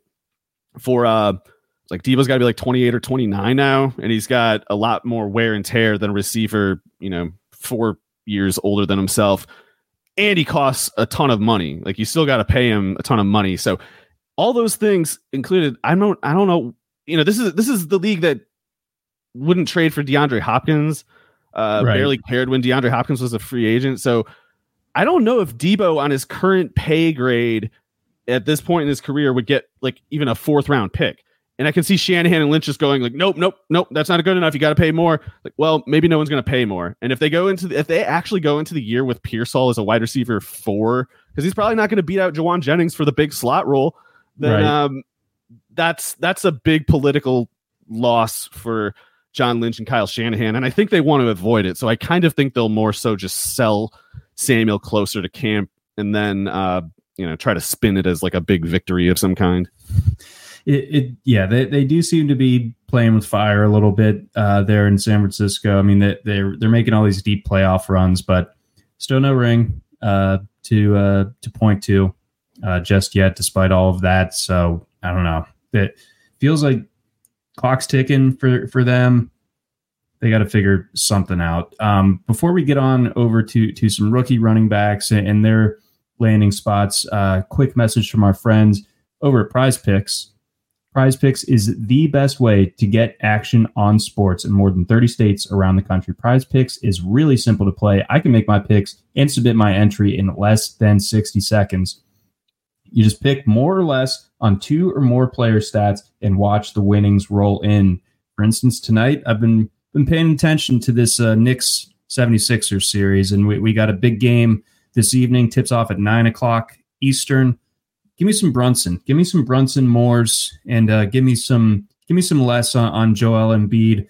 for uh like Deebo's got to be like twenty-eight or twenty-nine now, and he's got a lot more wear and tear than a receiver, you know, four years older than himself. And he costs a ton of money. Like you still got to pay him a ton of money. So all those things included, I don't, I don't know, you know, this is, this is the league that wouldn't trade for DeAndre Hopkins, uh, right. barely cared when DeAndre Hopkins was a free agent. So I don't know if Deebo on his current pay grade at this point in his career would get like even a fourth round pick. And I can see Shanahan and Lynch just going like, nope, nope, nope, that's not good enough. You got to pay more. Like, well, maybe no one's going to pay more. And if they go into the, if they actually go into the year with Pearsall as a wide receiver four, because he's probably not going to beat out Jawan Jennings for the big slot role, then right. um, that's that's a big political loss for John Lynch and Kyle Shanahan. And I think they want to avoid it. So I kind of think they'll more so just sell Samuel closer to camp and then uh, you know try to spin it as like a big victory of some kind. It, it yeah, they, they do seem to be playing with fire a little bit uh, there in San Francisco. I mean, they, they're they're making all these deep playoff runs, but still no ring uh, to uh, to point to uh, just yet, despite all of that. So I don't know. It feels like clock's ticking for for them. They got to figure something out. Um, before we get on over to to some rookie running backs and, and their landing spots, uh, quick message from our friends over at Prize Picks. Prize Picks is the best way to get action on sports in more than thirty states around the country. Prize Picks is really simple to play. I can make my picks and submit my entry in less than sixty seconds. You just pick more or less on two or more player stats and watch the winnings roll in. For instance, tonight I've been been paying attention to this uh, Knicks seventy-sixers series, and we, we got a big game this evening. Tips off at nine o'clock Eastern. Give me some Brunson. Give me some Brunson Moores, and uh, give me some give me some less on, on Joel Embiid.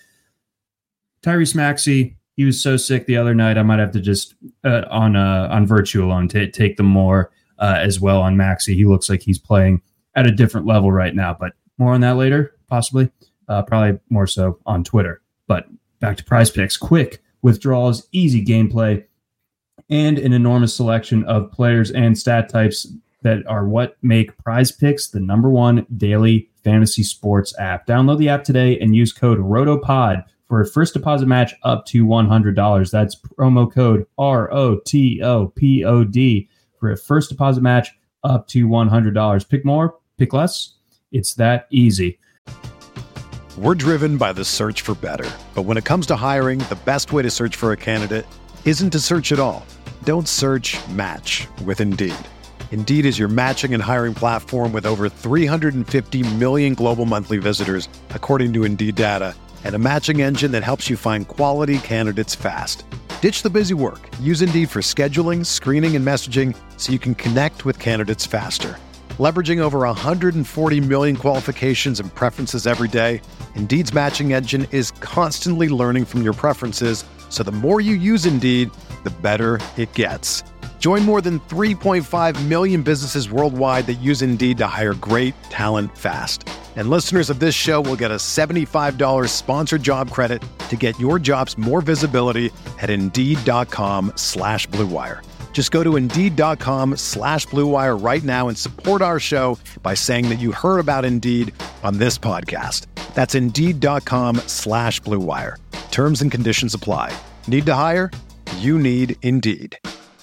Tyrese Maxey, he was so sick the other night. I might have to just uh, on uh, on virtue alone t- take the more uh, as well on Maxey. He looks like he's playing at a different level right now, but more on that later, possibly. Uh, probably more so on Twitter. But back to Prize Picks. Quick withdrawals, easy gameplay, and an enormous selection of players and stat types that are what make Prize Picks the number one daily fantasy sports app. Download the app today and use code ROTOPOD for a first deposit match up to one hundred dollars. That's promo code R O T O P O D for a first deposit match up to one hundred dollars. Pick more, pick less. It's that easy. We're driven by the search for better. But when it comes to hiring, the best way to search for a candidate isn't to search at all. Don't search, match with Indeed. Indeed is your matching and hiring platform with over three hundred fifty million global monthly visitors, according to Indeed data, and a matching engine that helps you find quality candidates fast. Ditch the busy work. Use Indeed for scheduling, screening, and messaging so you can connect with candidates faster. Leveraging over one hundred forty million qualifications and preferences every day, Indeed's matching engine is constantly learning from your preferences, so the more you use Indeed, the better it gets. Join more than three point five million businesses worldwide that use Indeed to hire great talent fast. And listeners of this show will get a seventy-five dollars sponsored job credit to get your jobs more visibility at Indeed.com slash Blue Wire. Just go to Indeed.com slash Blue Wire right now and support our show by saying that you heard about Indeed on this podcast. That's Indeed.com slash Blue Wire. Terms and conditions apply. Need to hire? You need Indeed.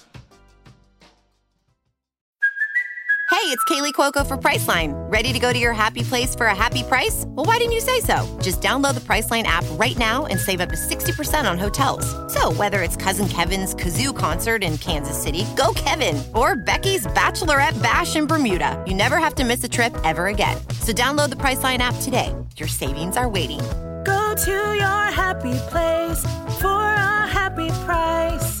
Hey, it's Kaylee Cuoco for Priceline. Ready to go to your happy place for a happy price? Well, why didn't you say so? Just download the Priceline app right now and save up to sixty percent on hotels. So whether it's Cousin Kevin's Kazoo Concert in Kansas City, go Kevin, or Becky's Bachelorette Bash in Bermuda, you never have to miss a trip ever again. So download the Priceline app today. Your savings are waiting. Go to your happy place for a happy price.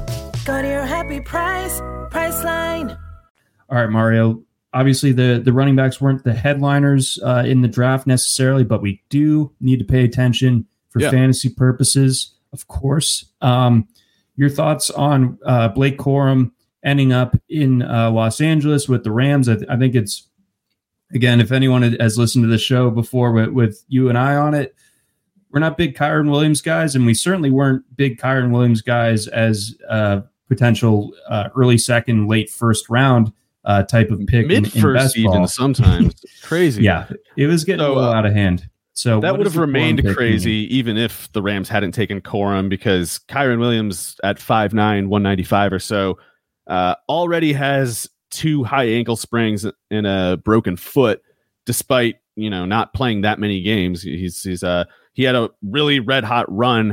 Go to your happy price, Priceline. All right, Mario. Obviously, the, the running backs weren't the headliners uh, in the draft necessarily, but we do need to pay attention for yeah. fantasy purposes, of course. Um, your thoughts on uh, Blake Corum ending up in uh, Los Angeles with the Rams? I, th- I think it's, again, if anyone has listened to the show before with, with you and I on it, we're not big Kyren Williams guys, and we certainly weren't big Kyren Williams guys as uh, potential uh, early second, late first round Uh, type of pick mid in, in first even sometimes. Crazy. Yeah, it was getting so, a little uh, out of hand. So that would have remained crazy mean? even if the Rams hadn't taken Corum, because Kyren Williams at five nine, one ninety-five or so uh, already has two high ankle sprains and a broken foot, despite you know not playing that many games. He's he's uh he had a really red hot run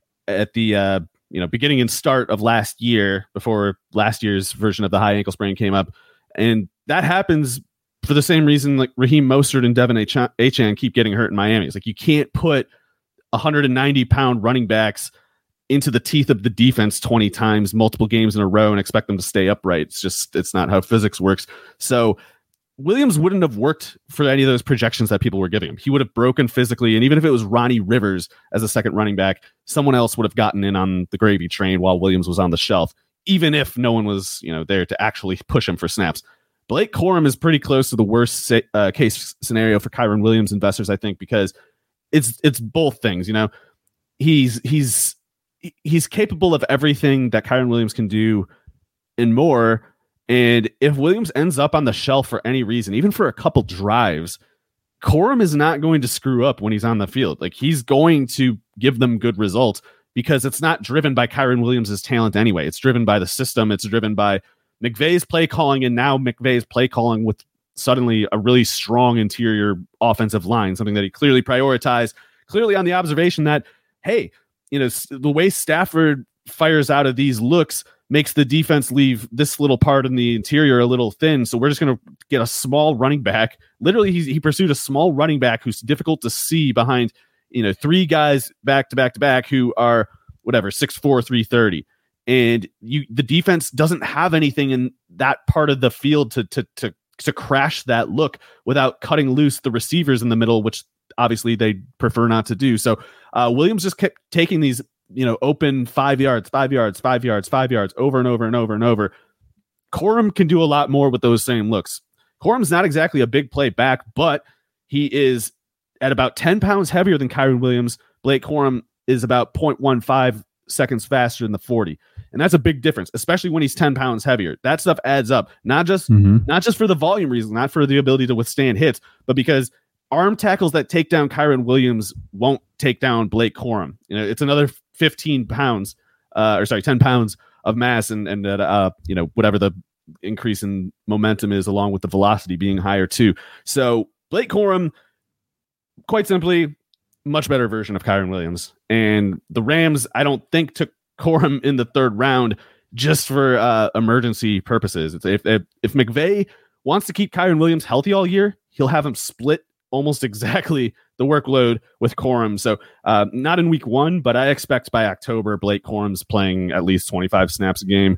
at the uh, you know beginning and start of last year before last year's version of the high ankle sprain came up. And that happens for the same reason like Raheem Mostert and Devin Achane keep getting hurt in Miami. It's like you can't put one hundred ninety pound running backs into the teeth of the defense twenty times, multiple games in a row, and expect them to stay upright. It's just, it's not how physics works. So Williams wouldn't have worked for any of those projections that people were giving him. He would have broken physically. And even if it was Ronnie Rivers as a second running back, someone else would have gotten in on the gravy train while Williams was on the shelf, even if no one was, you know, there to actually push him for snaps. Blake Corum is pretty close to the worst uh, case scenario for Kyren Williams investors, I think, because it's it's both things. You know, he's he's he's capable of everything that Kyren Williams can do and more. And if Williams ends up on the shelf for any reason, even for a couple drives, Corum is not going to screw up when he's on the field. Like, he's going to give them good results, because it's not driven by Kyren Williams' talent anyway. It's driven by the system. It's driven by McVay's play calling, and now McVay's play calling with suddenly a really strong interior offensive line, something that he clearly prioritized, clearly on the observation that, hey, you know, the way Stafford fires out of these looks makes the defense leave this little part in the interior a little thin. So we're just going to get a small running back. Literally, he's, he pursued a small running back who's difficult to see behind, you know, three guys back to back to back who are whatever, six four, three thirty. And you, the defense doesn't have anything in that part of the field to, to, to, to crash that look without cutting loose the receivers in the middle, which obviously they prefer not to do. So uh, Williams just kept taking these, you know, open five yards, five yards, five yards, five yards over and over and over and over. Corum can do a lot more with those same looks. Corum's not exactly a big play back, but he is at about ten pounds heavier than Kyren Williams. Blake Corum is about zero point one five seconds faster than the forty. And that's a big difference, especially when he's ten pounds heavier. That stuff adds up, not just, mm-hmm. not just for the volume reason, not for the ability to withstand hits, but because arm tackles that take down Kyren Williams won't take down Blake Corum. You know, it's another fifteen pounds, uh, or sorry, ten pounds of mass, and and uh, uh, you know, whatever the increase in momentum is, along with the velocity being higher too. So Blake Corum, quite simply, much better version of Kyren Williams. And the Rams, I don't think, took Corum in the third round just for uh, emergency purposes. It's, if, if if McVay wants to keep Kyren Williams healthy all year, he'll have him split almost exactly the workload with Corum. So uh, not in week one, but I expect by October, Blake Corum's playing at least twenty-five snaps a game.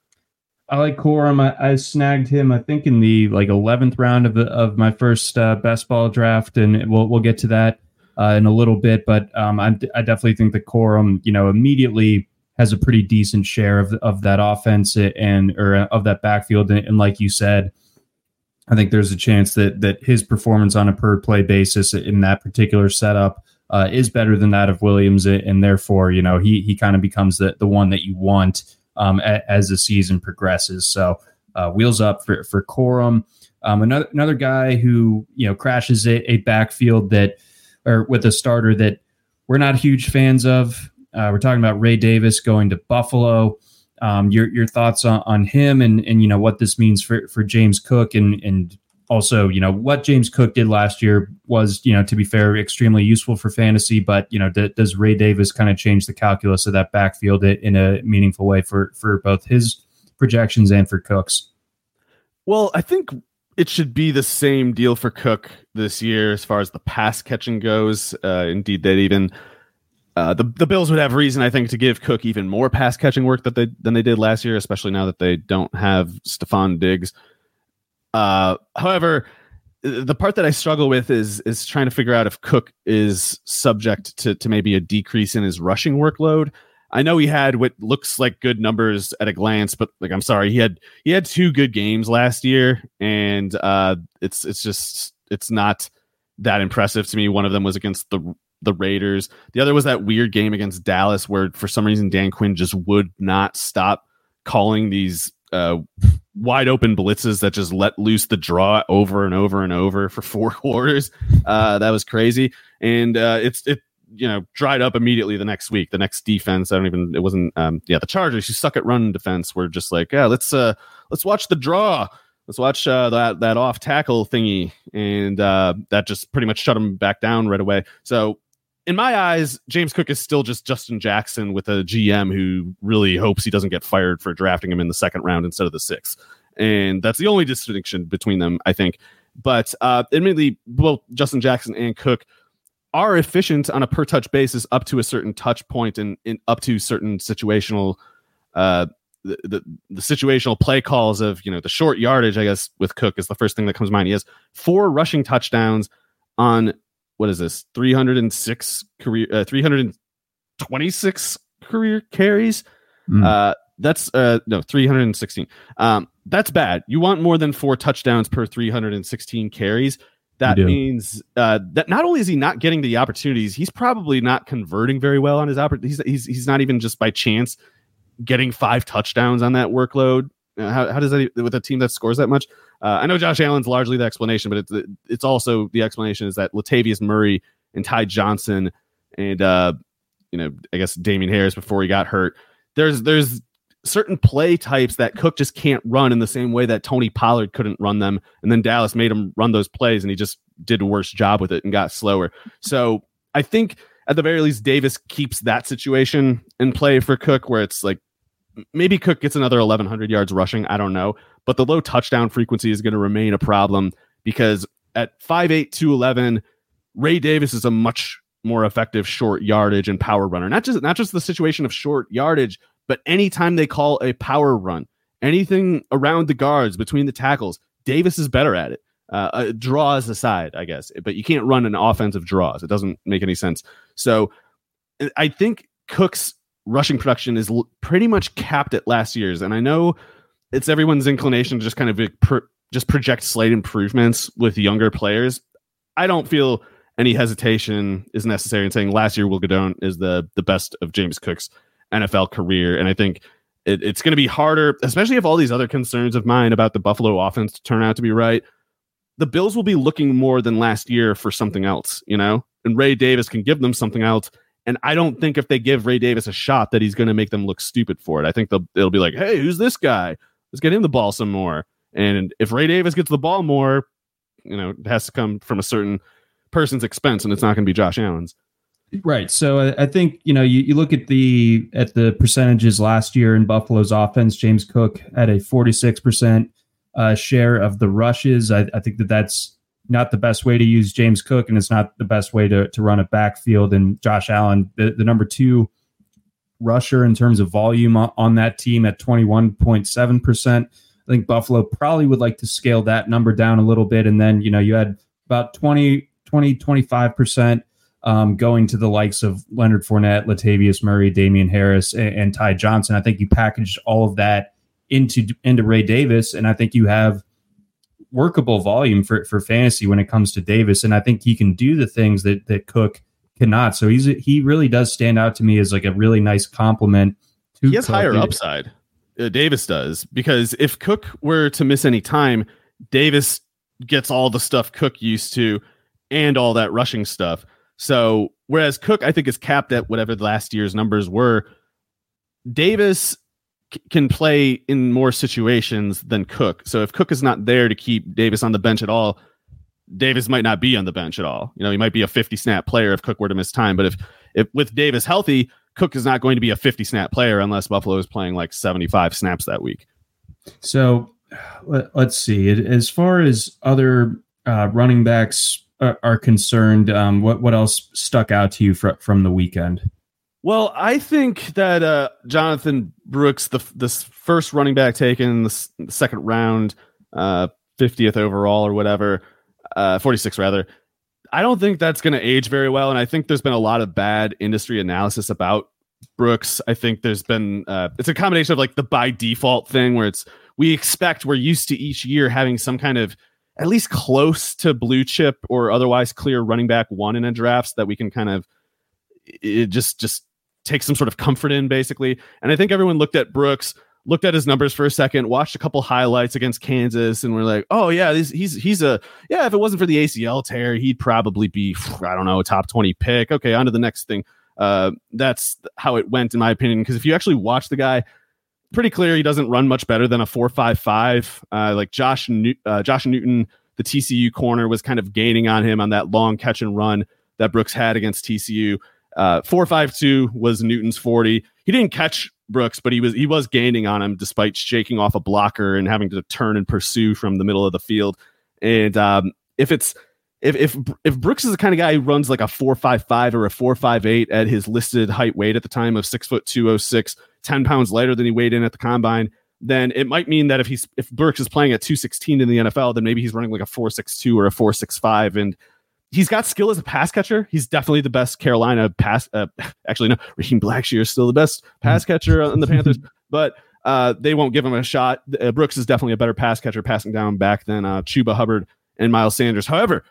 I like Corum. I, I snagged him, I think, in the like eleventh round of the, of my first uh, best ball draft, and we'll we'll get to that uh, in a little bit. But um, I, I definitely think that Corum, you know, immediately has a pretty decent share of of that offense and or of that backfield, and, and like you said, I think there's a chance that that his performance on a per play basis in that particular setup uh, is better than that of Williams, and therefore, you know, he he kind of becomes the the one that you want um, a, as the season progresses. So uh, wheels up for for Corum. Um, another another guy who, you know, crashes a, a backfield that or with a starter that we're not huge fans of. Uh, we're talking about Ray Davis going to Buffalo. Um, your your thoughts on, on him and and you know what this means for, for James Cook and and also, you know, what James Cook did last year was, you know, to be fair, extremely useful for fantasy. But, you know, d- does Ray Davis kind of change the calculus of that backfield in a meaningful way for for both his projections and for Cook's? Well, I think it should be the same deal for Cook this year as far as the pass catching goes. Uh, indeed, that even. Uh, the the Bills would have reason, I think, to give Cook even more pass catching work that they than they did last year, especially now that they don't have Stephon Diggs. Uh, however, the part that I struggle with is is trying to figure out if Cook is subject to to maybe a decrease in his rushing workload. I know he had what looks like good numbers at a glance, but like I'm sorry, he had he had two good games last year, and uh, it's it's just it's not that impressive to me. One of them was against the the Raiders. The other was that weird game against Dallas where for some reason Dan Quinn just would not stop calling these uh, wide open blitzes that just let loose the draw over and over and over for four quarters. Uh, that was crazy. And uh, it's, it, you know, dried up immediately the next week. The next defense, I don't even, it wasn't, um, yeah, the Chargers who suck at run defense were just like, yeah, let's, uh, let's watch the draw. Let's watch uh, that, that off tackle thingy. And uh, that just pretty much shut him back down right away. So, in my eyes, James Cook is still just Justin Jackson with a G M who really hopes he doesn't get fired for drafting him in the second round instead of the sixth. And that's the only distinction between them, I think. But uh, admittedly, both Justin Jackson and Cook are efficient on a per touch basis up to a certain touch point and, and up to certain situational uh, the, the, the situational play calls of, you know, the short yardage, I guess, with Cook is the first thing that comes to mind. He has four rushing touchdowns on what is this? three hundred six career, uh, three hundred twenty-six career carries. Mm. Uh, that's uh, no three hundred sixteen. Um, that's bad. You want more than four touchdowns per three hundred sixteen carries. That means uh, that not only is he not getting the opportunities, he's probably not converting very well on his opportunities. He's, he's he's not even just by chance getting five touchdowns on that workload. Uh, how, how does that with a team that scores that much? Uh, I know Josh Allen's largely the explanation, but it's it's also the explanation is that Latavius Murray and Ty Johnson and uh, you know, I guess Damian Harris before he got hurt. There's there's certain play types that Cook just can't run in the same way that Tony Pollard couldn't run them, and then Dallas made him run those plays, and he just did a worse job with it and got slower. So I think at the very least, Davis keeps that situation in play for Cook, where it's like maybe Cook gets another eleven hundred yards rushing. I don't know. But the low touchdown frequency is going to remain a problem because at five eight, two eleven, Ray Davis is a much more effective short yardage and power runner. Not just not just the situation of short yardage, but anytime they call a power run, anything around the guards, between the tackles, Davis is better at it. Uh, uh, draws aside, I guess. But you can't run an offensive draws. It doesn't make any sense. So I think Cook's rushing production is l- pretty much capped at last year's. And I know it's everyone's inclination to just kind of pro- just project slight improvements with younger players. I don't feel any hesitation is necessary in saying last year Will Guidon is the the best of James Cook's N F L career. And I think it, it's going to be harder, especially if all these other concerns of mine about the Buffalo offense turn out to be right. The Bills will be looking more than last year for something else, you know, and Ray Davis can give them something else. And I don't think if they give Ray Davis a shot that he's going to make them look stupid for it. I think they'll, it'll be like, hey, who's this guy? Let's get him the ball some more. And if Ray Davis gets the ball more, you know, it has to come from a certain person's expense, and it's not going to be Josh Allen's. Right. So I, I think, you know, you, you look at the at the percentages last year in Buffalo's offense. James Cook had a forty-six percent uh, share of the rushes. I, I think that that's not the best way to use James Cook, and it's not the best way to, to run a backfield. And Josh Allen, the, the number two rusher in terms of volume on, on that team at twenty-one point seven percent. I think Buffalo probably would like to scale that number down a little bit. And then, you know, you had about twenty, twenty, twenty-five percent um, going to the likes of Leonard Fournette, Latavius Murray, Damian Harris, and, and Ty Johnson. I think you packaged all of that into, into Ray Davis. And I think you have workable volume for, for fantasy when it comes to Davis. And I think he can do the things that, that Cook cannot. So he's, he really does stand out to me as like a really nice compliment to He has Cook. higher upside. Uh, Davis does, because if Cook were to miss any time, Davis gets all the stuff Cook used to and all that rushing stuff. So whereas Cook, I think, is capped at whatever the last year's numbers were, Davis c- can play in more situations than Cook. So if Cook is not there to keep Davis on the bench at all, Davis might not be on the bench at all. You know, he might be a fifty snap player if Cook were to miss time. But if, if with Davis healthy, Cook is not going to be a fifty snap player unless Buffalo is playing like seventy-five snaps that week. So let, let's see. As far as other uh, running backs are, are concerned, um, what, what else stuck out to you fr- from the weekend? Well, I think that uh, Jonathan Brooks, the this first running back taken in the, the second round, uh, fiftieth overall or whatever, uh, forty-six rather, I don't think that's going to age very well. And I think there's been a lot of bad industry analysis about Brooks. I think there's been, uh, it's a combination of like the by default thing where it's, we expect, we're used to each year having some kind of at least close to blue chip or otherwise clear running back one in a draft so that we can kind of it just, just take some sort of comfort in basically. And I think everyone looked at Brooks, looked at his numbers for a second, watched a couple highlights against Kansas, and we're like, oh yeah, he's, he's, he's a, yeah, if it wasn't for the A C L tear, he'd probably be, I don't know, a top twenty pick. Okay. On to the next thing. Uh, that's how it went in my opinion. Cause if you actually watch the guy, pretty clear he doesn't run much better than a four five five. Uh, like Josh, New- uh, Josh Newton, the T C U corner, was kind of gaining on him on that long catch and run that Brooks had against T C U. Uh, four five two was Newton's forty. He didn't catch Brooks, but he was he was gaining on him despite shaking off a blocker and having to turn and pursue from the middle of the field. And um, if it's if if if Brooks is the kind of guy who runs like a four five five or a four five eight at his listed height weight at the time of six foot two oh six, ten pounds lighter than he weighed in at the combine, then it might mean that if he's if Brooks is playing at two sixteen in the N F L, then maybe he's running like a four six two or a four six five. And he's got skill as a pass catcher. He's definitely the best Carolina pass. Uh, actually, no, Raheem Blackshear is still the best pass catcher on the Panthers, but uh, they won't give him a shot. Uh, Brooks is definitely a better pass catcher passing down back than uh, Chuba Hubbard and Miles Sanders. However,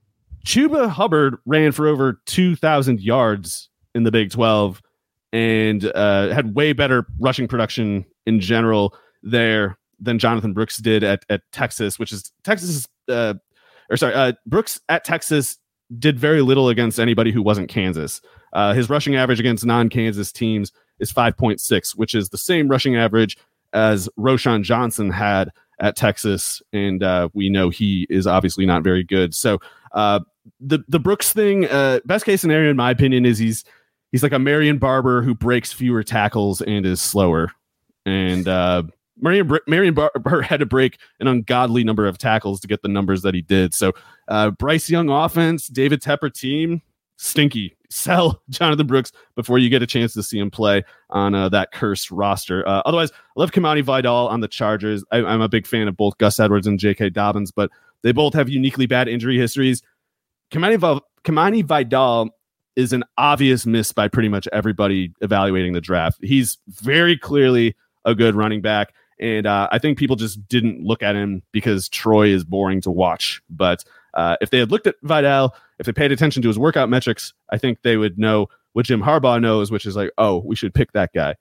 Chuba Hubbard ran for over two thousand yards in the Big twelve and uh, had way better rushing production in general there than Jonathan Brooks did at, at Texas, which is Texas uh, or sorry, uh, Brooks at Texas did very little against anybody who wasn't Kansas. Uh, his rushing average against non-Kansas teams is five point six, which is the same rushing average as Roschon Johnson had at Texas. And uh, we know he is obviously not very good. So uh, the, the Brooks thing, uh, best case scenario, in my opinion, is he's, he's like a Marion Barber who breaks fewer tackles and is slower. And uh, Marion, Marion Barber had to break an ungodly number of tackles to get the numbers that he did. So uh, Bryce Young offense, David Tepper team, stinky. Sell Jonathan Brooks before you get a chance to see him play on uh, that cursed roster. Uh, otherwise, I love Kamani Vidal on the Chargers. I, I'm a big fan of both Gus Edwards and J K. Dobbins, but they both have uniquely bad injury histories. Kamani, Va- Kamani Vidal is an obvious miss by pretty much everybody evaluating the draft. He's very clearly a good running back, and uh, I think people just didn't look at him because Troy is boring to watch. But uh, if they had looked at Vidal, if they paid attention to his workout metrics, I think they would know what Jim Harbaugh knows, which is like, oh, we should pick that guy.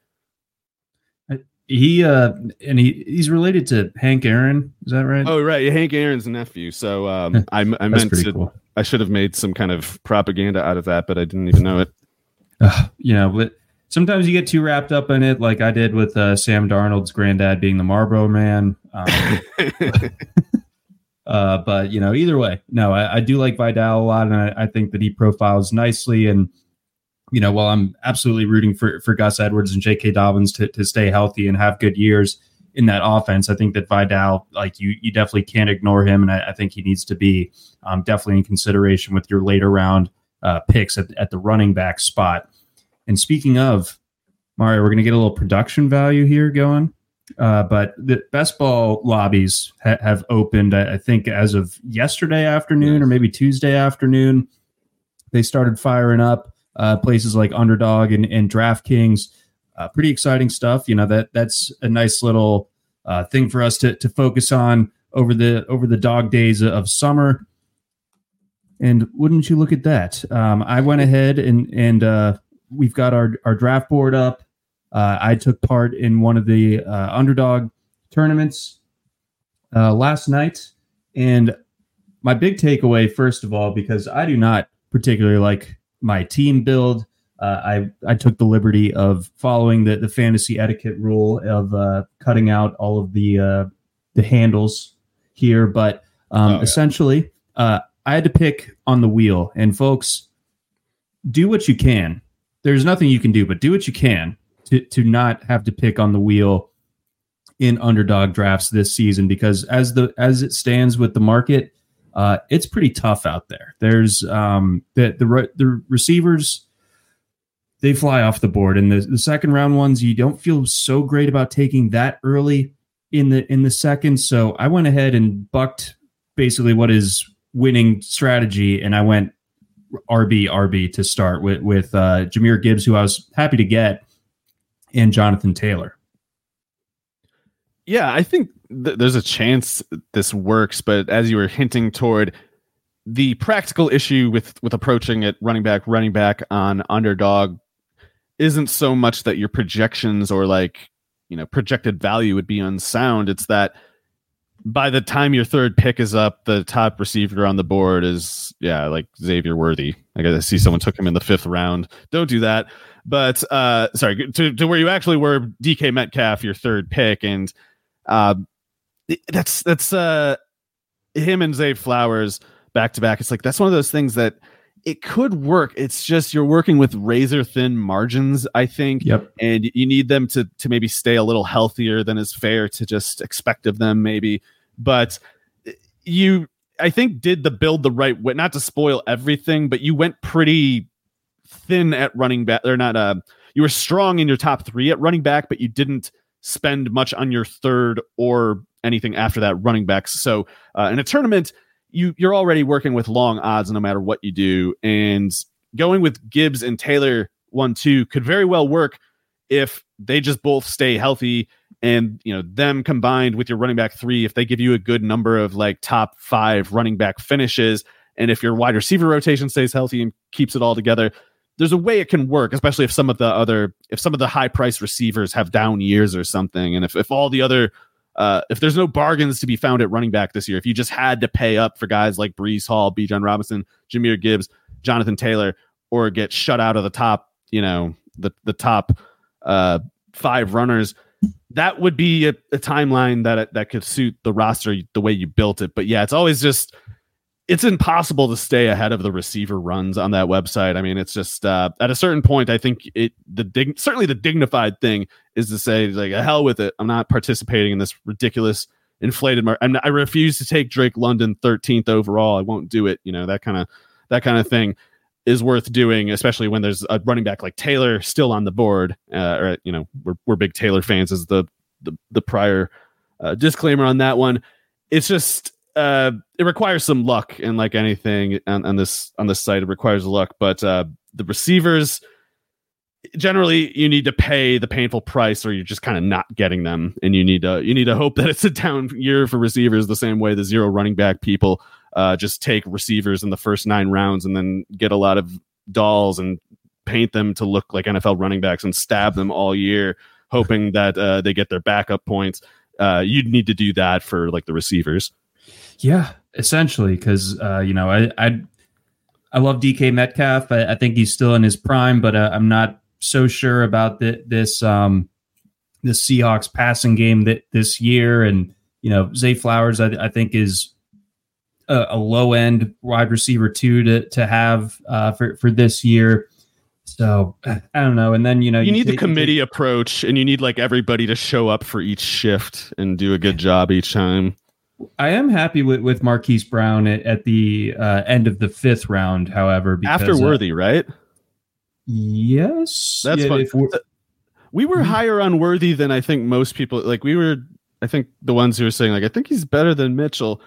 He uh, and he he's related to Hank Aaron. Is that right? Oh, right. Hank Aaron's nephew. So um, I, I meant to, cool. I should have made some kind of propaganda out of that, but I didn't even know it. Uh, you know, but sometimes you get too wrapped up in it, like I did with uh, Sam Darnold's granddad being the Marlboro Man. Um, Uh, but, you know, either way, no, I, I do like Vidal a lot, and I, I think that he profiles nicely. And, you know, while I'm absolutely rooting for, for Gus Edwards and J K. Dobbins to, to stay healthy and have good years in that offense, I think that Vidal, like you, you definitely can't ignore him. And I, I think he needs to be um, definitely in consideration with your later round uh, picks at, at the running back spot. And speaking of, Mario, we're going to get a little production value here going. Uh, but the best ball lobbies ha- have opened, I, I think, as of yesterday afternoon or maybe Tuesday afternoon. They started firing up uh, places like Underdog and, and DraftKings. Uh, pretty exciting stuff. You know, that that's a nice little uh, thing for us to to focus on over the over the dog days of summer. And wouldn't you look at that? Um, I went ahead and and uh, we've got our our draft board up. Uh, I took part in one of the uh, Underdog tournaments uh, last night. And my big takeaway, first of all, because I do not particularly like my team build, uh, I, I took the liberty of following the, the fantasy etiquette rule of uh, cutting out all of the uh, the handles here. But um, oh, yeah. essentially, uh, I had to pick on the wheel. And folks, do what you can. There's nothing you can do, but do what you can. To, to not have to pick on the wheel in Underdog drafts this season, because as the as it stands with the market, uh, it's pretty tough out there. There's um, the the the receivers, they fly off the board, and the, the second round ones you don't feel so great about taking that early in the in the second. So I went ahead and bucked basically what is winning strategy, and I went R B R B to start with with uh, Jahmyr Gibbs, who I was happy to get, and Jonathan Taylor. Yeah, I think th- there's a chance this works, but as you were hinting toward, the practical issue with, with approaching it running back, running back on Underdog isn't so much that your projections or like, you know, projected value would be unsound. It's that by the time your third pick is up, the top receiver on the board is, yeah, like Xavier Worthy. I gotta see someone took him in the fifth round. Don't do that. But uh, sorry, to, to where you actually were D K Metcalf, your third pick, and uh, that's that's uh, him and Zay Flowers back to back. It's like that's one of those things that it could work. It's just you're working with razor thin margins, I think, yep. and you need them to to maybe stay a little healthier than is fair to just expect of them, maybe. But you, I think, did the build the right way, not to spoil everything, but you went pretty thin at running back. Or not. Uh, you were strong in your top three at running back, but you didn't spend much on your third or anything after that running backs. So uh, in a tournament, you you're already working with long odds no matter what you do, and going with Gibbs and Taylor one two could very well work if they just both stay healthy, and you know them combined with your running back three, if they give you a good number of like top five running back finishes, and if your wide receiver rotation stays healthy and keeps it all together, there's a way it can work, especially if some of the other if some of the high priced receivers have down years or something, and if if all the other Uh, if there's no bargains to be found at running back this year, if you just had to pay up for guys like Breece Hall, Bijan Robinson, Jahmyr Gibbs, Jonathan Taylor, or get shut out of the top, you know, the the top uh, five runners, that would be a, a timeline that that could suit the roster the way you built it. But yeah, it's always just it's impossible to stay ahead of the receiver runs on that website. I mean, it's just uh, at a certain point, I think it the dig- certainly the dignified thing is to say like, hell with it. I'm not participating in this ridiculous inflated market. I'm not, I refuse to take Drake London thirteenth overall. I won't do it. You know, that kind of that kind of thing is worth doing, especially when there's a running back like Taylor still on the board. Uh, or you know, we're we're big Taylor fans. As the the the prior uh, disclaimer on that one, it's just. Uh, it requires some luck, and like anything on, on this on this site, it requires luck. But uh, the receivers, generally, you need to pay the painful price, or you're just kind of not getting them, and you need to you need to hope that it's a down year for receivers, the same way the zero running back people uh, just take receivers in the first nine rounds and then get a lot of dolls and paint them to look like N F L running backs and stab them all year, hoping that uh, they get their backup points. Uh, you'd need to do that for like the receivers. Yeah, essentially, because uh, you know I, I I love D K Metcalf. I, I think he's still in his prime, but uh, I'm not so sure about the, this um, this Seahawks passing game that this year. And you know, Zay Flowers, I, I think is a, a low end wide receiver two to to have uh, for for this year. So I don't know. And then, you know, you, you need take, the committee take, approach, and you need like everybody to show up for each shift and do a good job each time. I am happy with, with Marquise Brown at, at the uh, end of the fifth round, however, because, after Worthy, uh, right? Yes. That's yeah, fun. We were mm-hmm. higher on Worthy than I think most people. Like we were, I think the ones who were saying like, I think he's better than Mitchell.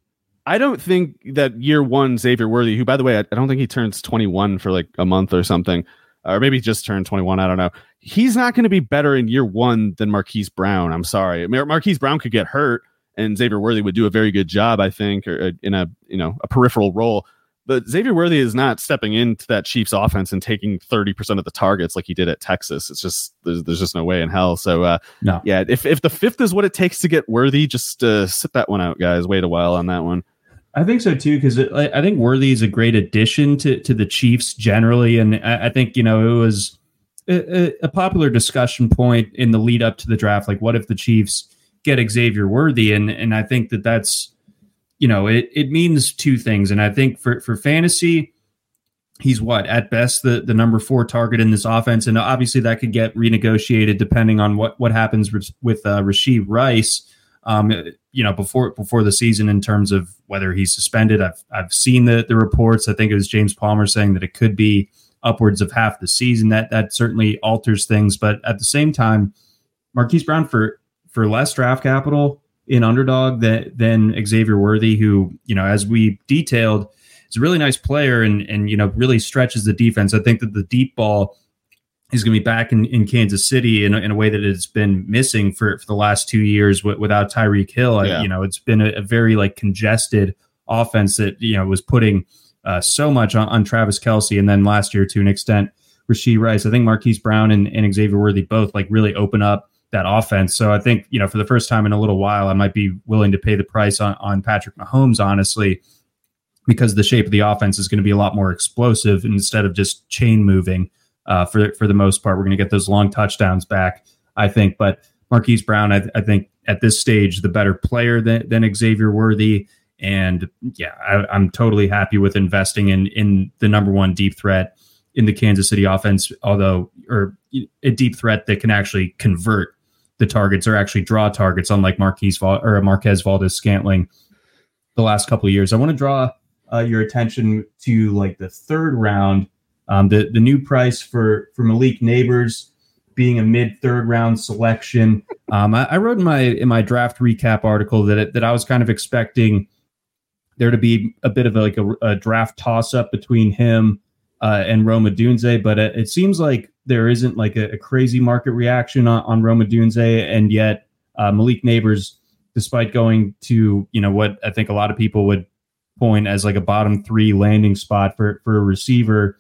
I don't think that year one Xavier Worthy, who by the way, I, I don't think he turns twenty-one for like a month or something, or maybe he just turned twenty-one. I don't know. He's not going to be better in year one than Marquise Brown. I'm sorry. Mar- Marquise Brown could get hurt and Xavier Worthy would do a very good job, I think, or, or in a, you know, a peripheral role. But Xavier Worthy is not stepping into that Chiefs offense and taking thirty percent of the targets like he did at Texas. It's just, there's, there's just no way in hell. So, uh, no. yeah, if, if the fifth is what it takes to get Worthy, just uh, sit that one out, guys. Wait a while on that one. I think so too, because I think Worthy is a great addition to, to the Chiefs generally. And I, I think, you know, it was a, a popular discussion point in the lead up to the draft. Like, what if the Chiefs get Xavier Worthy? And and I think that that's, you know, it, it means two things. And I think for, for fantasy, he's what, at best, the, the number four target in this offense. And obviously that could get renegotiated depending on what, what happens with, with uh, Rashee Rice, um, you know, before before the season in terms of whether he's suspended. I've I've seen the, the reports. I think it was James Palmer saying that it could be upwards of half the season. That that certainly alters things. But at the same time, Marquise Brown for for less draft capital in underdog than, than Xavier Worthy, who, you know, as we detailed, is a really nice player and, and, you know, really stretches the defense. I think that the deep ball is going to be back in, in Kansas City in, in a way that it's been missing for, for the last two years w- without Tyreek Hill. Yeah. I, you know, it's been a, a very like congested offense that, you know, was putting uh, so much on, on Travis Kelce. And then last year, to an extent, Rashee Rice. I think Marquise Brown and, and Xavier Worthy both like really open up that offense. So I think, you know, for the first time in a little while, I might be willing to pay the price on, on Patrick Mahomes, honestly, because the shape of the offense is going to be a lot more explosive instead of just chain moving uh, for, for the most part. We're going to get those long touchdowns back, I think. But Marquise Brown, I, I think at this stage, the better player than, than Xavier Worthy. And yeah, I, I'm totally happy with investing in, in the number one deep threat in the Kansas City offense, although, or a deep threat that can actually convert the targets or actually draw targets, unlike Marquise Val- or Marquez Valdes-Scantling the last couple of years. I want to draw uh, your attention to like the third round, um, the the new price for for Malik Nabers being a mid third round selection. Um, I, I wrote in my in my draft recap article that it, that I was kind of expecting there to be a bit of a, like a, a draft toss up between him uh, and Rome Odunze, but it, it seems like there isn't like a, a crazy market reaction on, on Rome Odunze, and yet uh, Malik Nabers, despite going to, you know, what I think a lot of people would point as like a bottom three landing spot for, for a receiver,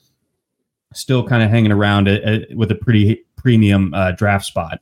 still kind of hanging around a, a, with a pretty premium uh, draft spot.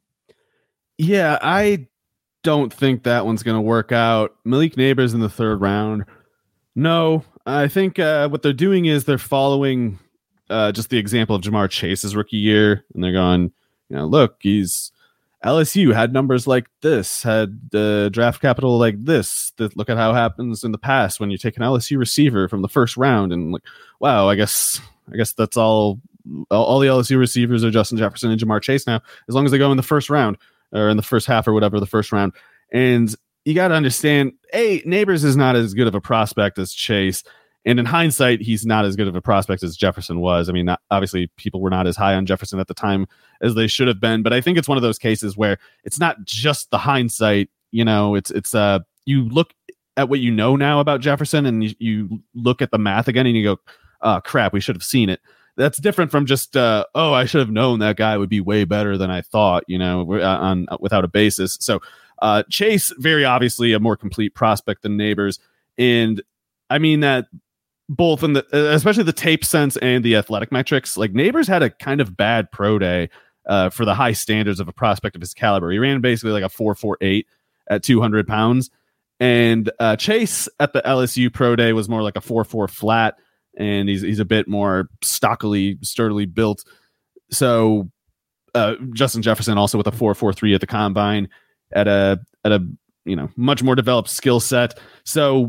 Yeah, I don't think that one's going to work out. Malik Nabers in the third round. No, I think uh, what they're doing is they're following Uh, just the example of Jamar Chase's rookie year, and they're going, you know, look, he's L S U had numbers like this, had uh, draft capital like this. That look at how it happens in the past when you take an L S U receiver from the first round, and like, wow, I guess, I guess that's all. All, all the L S U receivers are Justin Jefferson and Jamar Chase now, as long as they go in the first round or in the first half or whatever the first round. And you got to understand, a Nabers is not as good of a prospect as Chase. And in hindsight, he's not as good of a prospect as Jefferson was. I mean, not, obviously, people were not as high on Jefferson at the time as they should have been. But I think it's one of those cases where it's not just the hindsight. You know, it's it's uh, you look at what you know now about Jefferson, and you, you look at the math again, and you go, "Oh crap, we should have seen it." That's different from just, uh, "Oh, I should have known that guy would be way better than I thought." You know, on, on without a basis. So uh, Chase, very obviously, a more complete prospect than Nabers, and I mean that. Both in the, especially the tape sense and the athletic metrics. Like Nabers had a kind of bad pro day uh, for the high standards of a prospect of his caliber. He ran basically like a four four eight at two hundred pounds, and uh, Chase at the L S U pro day was more like a four four flat, and he's he's a bit more stockily, sturdily built. So uh, Justin Jefferson also with a four four three at the combine at a at a you know much more developed skill set. So.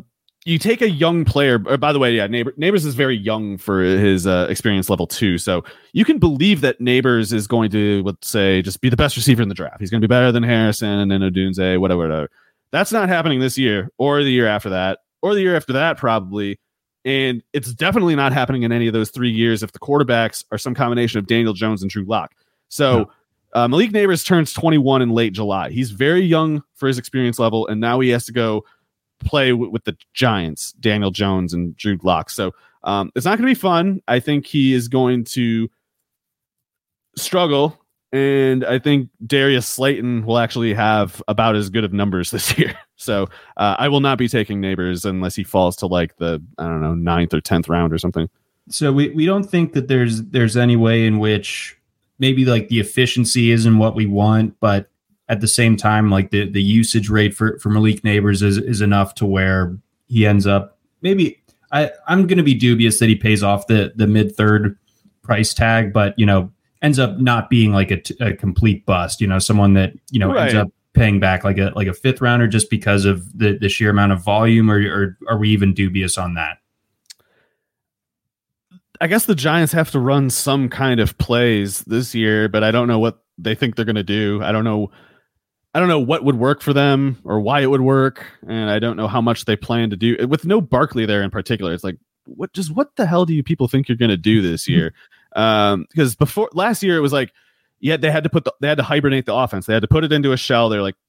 you take a young player, or by the way, yeah, Neighbor, Neighbors is very young for his uh, experience level two. So you can believe that Neighbors is going to, let's say, just be the best receiver in the draft. He's going to be better than Harrison and Odunze, whatever, whatever. That's not happening this year or the year after that or the year after that, probably. And it's definitely not happening in any of those three years if the quarterbacks are some combination of Daniel Jones and Drew Lock. So no. uh, Malik Neighbors turns twenty-one in late July. He's very young for his experience level, and now he has to go play w- with the Giants, Daniel Jones and Drew Lock. So um, it's not going to be fun. I think he is going to struggle, and I think Darius Slayton will actually have about as good of numbers this year. So uh, I will not be taking Neighbors unless he falls to like the, I don't know, ninth or tenth round or something. So we, we don't think that there's there's any way in which maybe like the efficiency isn't what we want, but at the same time, like the, the usage rate for, for Malik Neighbors is, is enough to where he ends up maybe I, I'm going to be dubious that he pays off the, the mid third price tag, but, you know, ends up not being like a, t- a complete bust, you know, someone that, you know, right. ends up paying back like a, like a fifth rounder just because of the, the sheer amount of volume, or, or are we even dubious on that? I guess the Giants have to run some kind of plays this year, but I don't know what they think they're going to do. I don't know. I don't know what would work for them or why it would work. And I don't know how much they plan to do with no Barkley there in particular. It's like, what, just what the hell do you people think you're going to do this year? um, because before last year, it was like, yeah, they had to put the, they had to hibernate the offense. They had to put it into a shell. They're like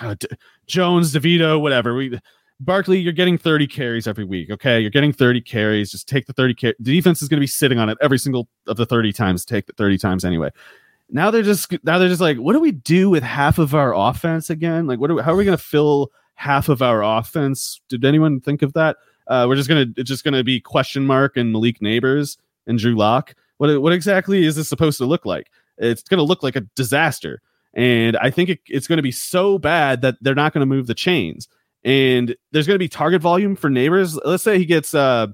Jones, DeVito, whatever. We, Barkley, you're getting thirty carries every week. Okay. You're getting thirty carries. Just take the thirty carries. The defense is going to be sitting on it every single of the thirty times. Take the thirty times anyway. Now they're just now they're just like, what do we do with half of our offense again? Like, what? Are we, how are we going to fill half of our offense? Did anyone think of that? Uh, we're just gonna it's just gonna be question mark and Malik Neighbors and Drew Lock. What what exactly is this supposed to look like? It's going to look like a disaster, and I think it, it's going to be so bad that they're not going to move the chains. And there's going to be target volume for Neighbors. Let's say he gets, uh,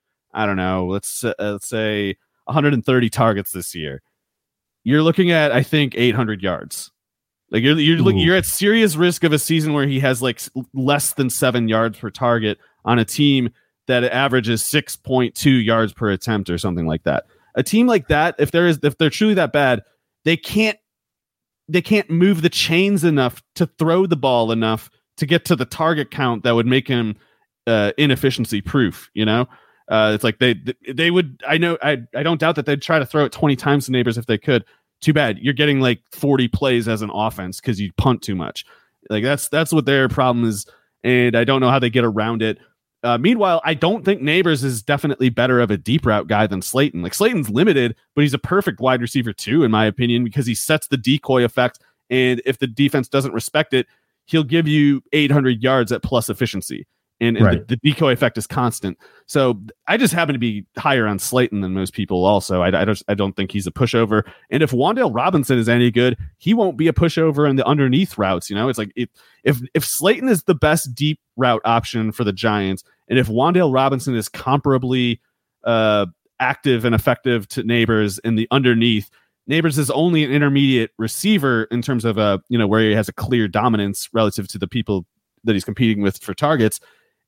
I don't know, let's uh, let's say one hundred thirty targets this year. You're looking at, I think, eight hundred yards. Like you're you're looking, you're at serious risk of a season where he has like less than seven yards per target on a team that averages six point two yards per attempt or something like that. A team like that, if there is if they're truly that bad, they can't they can't move the chains enough to throw the ball enough to get to the target count that would make him uh, inefficiency proof. You know, uh, it's like they they would. I know. I I don't doubt that they'd try to throw it twenty times to Neighbors if they could. Too bad you're getting like forty plays as an offense because you punt too much. Like that's that's what their problem is, and I don't know how they get around it. Uh, meanwhile, I don't think Neighbors is definitely better of a deep route guy than Slayton. Like Slayton's limited, but he's a perfect wide receiver too, in my opinion, because he sets the decoy effect, and if the defense doesn't respect it, he'll give you eight hundred yards at plus efficiency. And, and right. the, the decoy effect is constant. So I just happen to be higher on Slayton than most people also. I, I, just, I don't think he's a pushover. And if Wan'Dale Robinson is any good, he won't be a pushover in the underneath routes. You know, it's like if, if, if Slayton is the best deep route option for the Giants, and if Wan'Dale Robinson is comparably uh, active and effective to Neighbors in the underneath, Neighbors is only an intermediate receiver in terms of a, you know, where he has a clear dominance relative to the people that he's competing with for targets.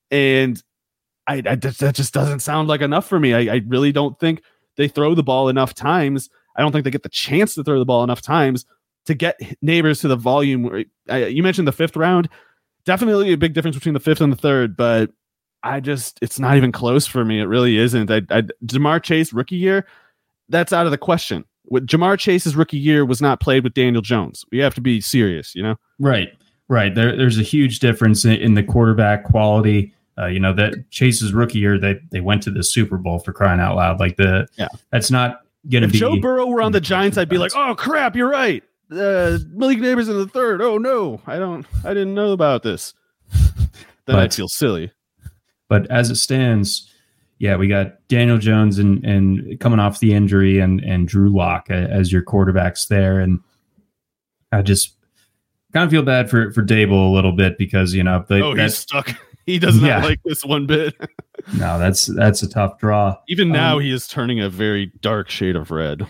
And I, I that just doesn't sound like enough for me. I, I really don't think they throw the ball enough times. I don't think they get the chance to throw the ball enough times to get Neighbors to the volume. I, you mentioned the fifth round, definitely a big difference between the fifth and the third, but I just, it's not even close for me. It really isn't. I, I Ja'Marr Chase rookie year, that's out of the question. What Ja'Marr Chase's rookie year was not played with Daniel Jones. We have to be serious, you know? Right, right. There, there's a huge difference in, in the quarterback quality. Uh, you know, that Chase's rookie year, they they went to the Super Bowl, for crying out loud. Like the, yeah. That's not going to be. If Joe Burrow were on the Giants, I'd be like, oh crap, you're right. Uh, Malik Neighbors in the third. Oh no, I don't, I didn't know about this. Then but, I'd feel silly. But as it stands, yeah, we got Daniel Jones and and coming off the injury, and and Drew Lock as your quarterbacks there, and I just kind of feel bad for for Dable a little bit because you know they, oh he's stuck. He does not yeah. like this one bit. No, that's that's a tough draw. Even now, um, he is turning a very dark shade of red.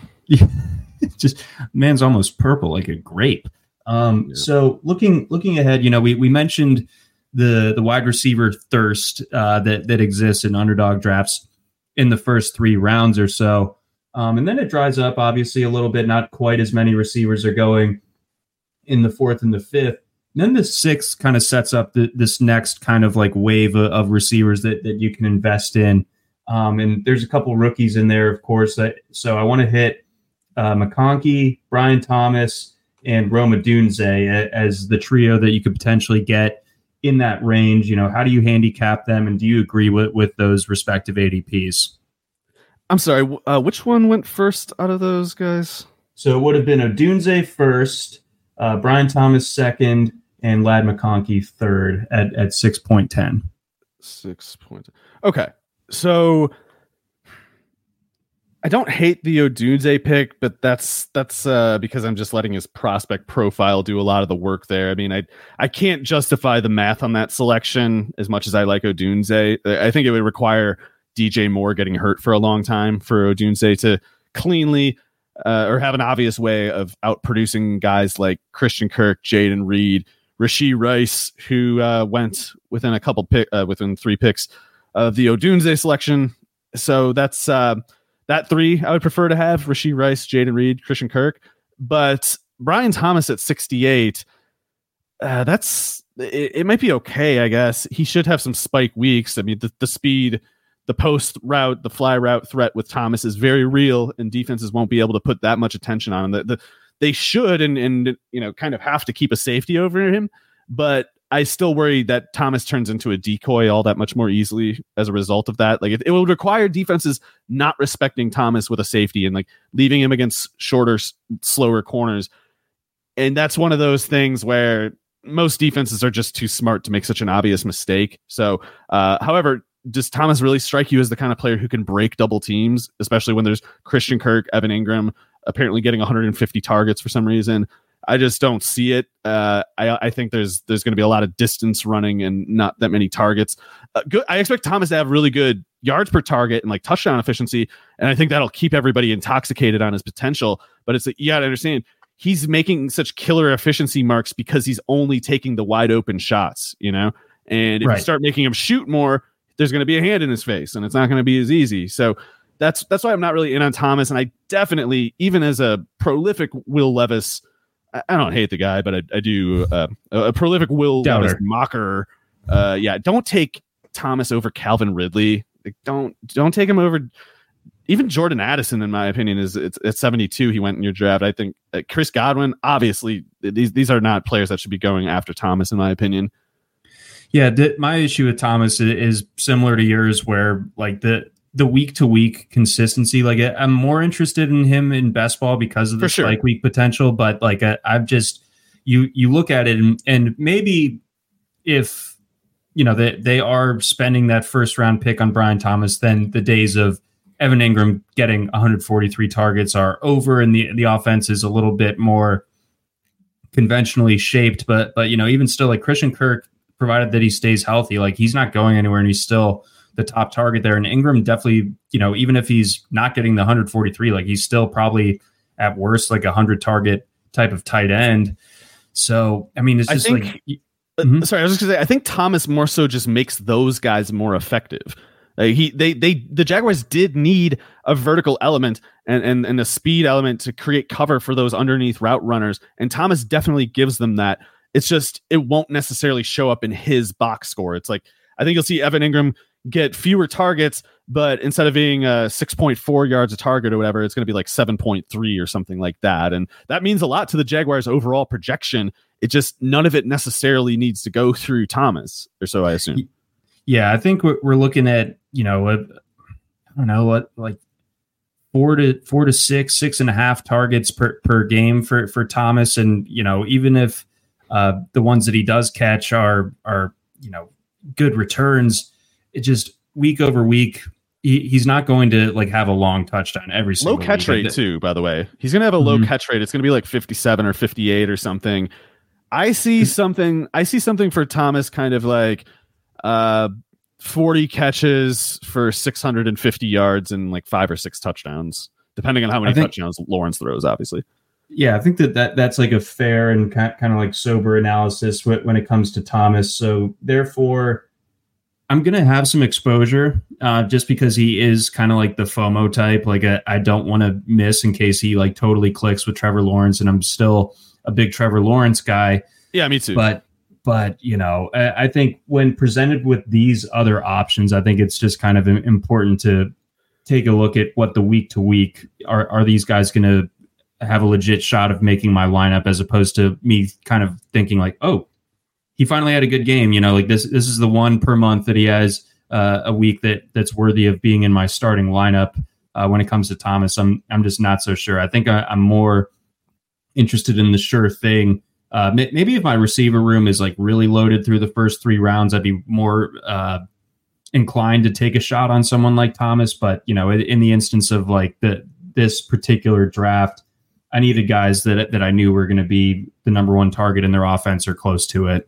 Just man's almost purple, like a grape. Um, yeah. So looking looking ahead, you know, we we mentioned the the wide receiver thirst uh, that that exists in underdog drafts in the first three rounds or so. Um, and then it dries up, obviously, a little bit. Not quite as many receivers are going in the fourth and the fifth. And then the sixth kind of sets up the, this next kind of like wave of, of receivers that, that you can invest in. Um, and there's a couple rookies in there, of course. That, so I want to hit uh, McConkey, Brian Thomas, and Rome Odunze as the trio that you could potentially get in that range. You know, how do you handicap them? And do you agree with, with those respective A D Ps? I'm sorry, uh, which one went first out of those guys? So it would have been Odunze first, uh, Brian Thomas second, and Ladd McConkey third at, at six point one zero. six point Okay. So I don't hate the Odunze pick, but that's that's uh, because I'm just letting his prospect profile do a lot of the work there. I mean, I I can't justify the math on that selection as much as I like Odunze. I think it would require D J Moore getting hurt for a long time for Odunze to cleanly uh, or have an obvious way of outproducing guys like Christian Kirk, Jaden Reed, Rashee Rice, who uh, went within a couple pick uh, within three picks of the Odunze selection. So that's uh, that three I would prefer to have: Rashee Rice, Jaden Reed, Christian Kirk. But Brian Thomas at sixty-eight, uh, that's it, it might be okay, I guess. He should have some spike weeks. I mean, the, the speed, the post route, the fly route threat with Thomas is very real, and defenses won't be able to put that much attention on him. The, the, they should and and you know kind of have to keep a safety over him, but I still worry that Thomas turns into a decoy all that much more easily as a result of that. Like it, it will require defenses not respecting Thomas with a safety and like leaving him against shorter, s- slower corners. And that's one of those things where most defenses are just too smart to make such an obvious mistake. So, uh, however, does Thomas really strike you as the kind of player who can break double teams, especially when there's Christian Kirk, Evan Ingram apparently getting one hundred fifty targets for some reason? I just don't see it. Uh, I, I think there's there's going to be a lot of distance running and not that many targets. Uh, good. I expect Thomas to have really good yards per target and like touchdown efficiency, and I think that'll keep everybody intoxicated on his potential. But it's like, you got to understand, he's making such killer efficiency marks because he's only taking the wide open shots, you know. And if Right. you start making him shoot more, there's going to be a hand in his face, and it's not going to be as easy. So that's that's why I'm not really in on Thomas. And I definitely, even as a prolific Will Levis, I don't hate the guy, but I, I do uh, a prolific Will Doubter. Levis mocker. Uh, yeah, don't take Thomas over Calvin Ridley. Like, don't don't take him over even Jordan Addison. In my opinion, is it's at seventy-two. He went in your draft. I think uh, Chris Godwin. Obviously, these these are not players that should be going after Thomas, in my opinion. Yeah, th- my issue with Thomas is, is similar to yours, where like the the week to week consistency. Like I'm more interested in him in best ball because of the sure. spike week potential. But like I, I've just you you look at it and, and maybe if you know they they are spending that first round pick on Brian Thomas, then the days of Evan Ingram getting one hundred forty-three targets are over, and the the offense is a little bit more conventionally shaped. But but you know even still, like Christian Kirk, provided that he stays healthy, like he's not going anywhere, and he's still the top target there. And Ingram definitely, you know, even if he's not getting the one hundred forty-three, like he's still probably at worst like a one hundred target type of tight end. So, I mean, it's just I think, like... uh, mm-hmm. Sorry, I was just going to say, I think Thomas more so just makes those guys more effective. Uh, he, they, they, the Jaguars did need a vertical element and, and, and a speed element to create cover for those underneath route runners. And Thomas definitely gives them that. It's just, it won't necessarily show up in his box score. It's like, I think you'll see Evan Ingram get fewer targets, but instead of being uh, six point four yards a target or whatever, it's going to be like seven point three or something like that. And that means a lot to the Jaguars' overall projection. It just, none of it necessarily needs to go through Thomas, or so I assume. Yeah, I think we're, we're looking at, you know, a, I don't know, what, like four to four to six, six and a half targets per, per game for, for Thomas. And, you know, even if uh, the ones that he does catch are, are, you know, good returns, it just week over week, he, he's not going to like have a long touchdown every single low catch week. rate too, by the way. He's going to have a low Mm-hmm. catch rate. It's going to be like fifty-seven or fifty-eight or something. I see something, I see something for Thomas kind of like uh, forty catches for six hundred fifty yards and like five or six touchdowns, depending on how many I think, touchdowns Lawrence throws, obviously. yeah, I think that, that that's like a fair and kind of like sober analysis when it comes to Thomas. So therefore, I'm going to have some exposure uh, just because he is kind of like the FOMO type. Like I, I don't want to miss in case he like totally clicks with Trevor Lawrence, and I'm still a big Trevor Lawrence guy. Yeah, me too. But but you know, I, I think when presented with these other options, I think it's just kind of important to take a look at what the week to week are. Are these guys going to have a legit shot of making my lineup, as opposed to me kind of thinking like, oh, he finally had a good game. You know, like this, this is the one per month that he has uh, a week that that's worthy of being in my starting lineup. Uh, when it comes to Thomas, I'm, I'm just not so sure. I think I, I'm more interested in the sure thing. Uh, maybe if my receiver room is like really loaded through the first three rounds, I'd be more uh, inclined to take a shot on someone like Thomas. But, you know, in the instance of like the, this particular draft, I needed guys that that I knew were going to be the number one target in their offense or close to it.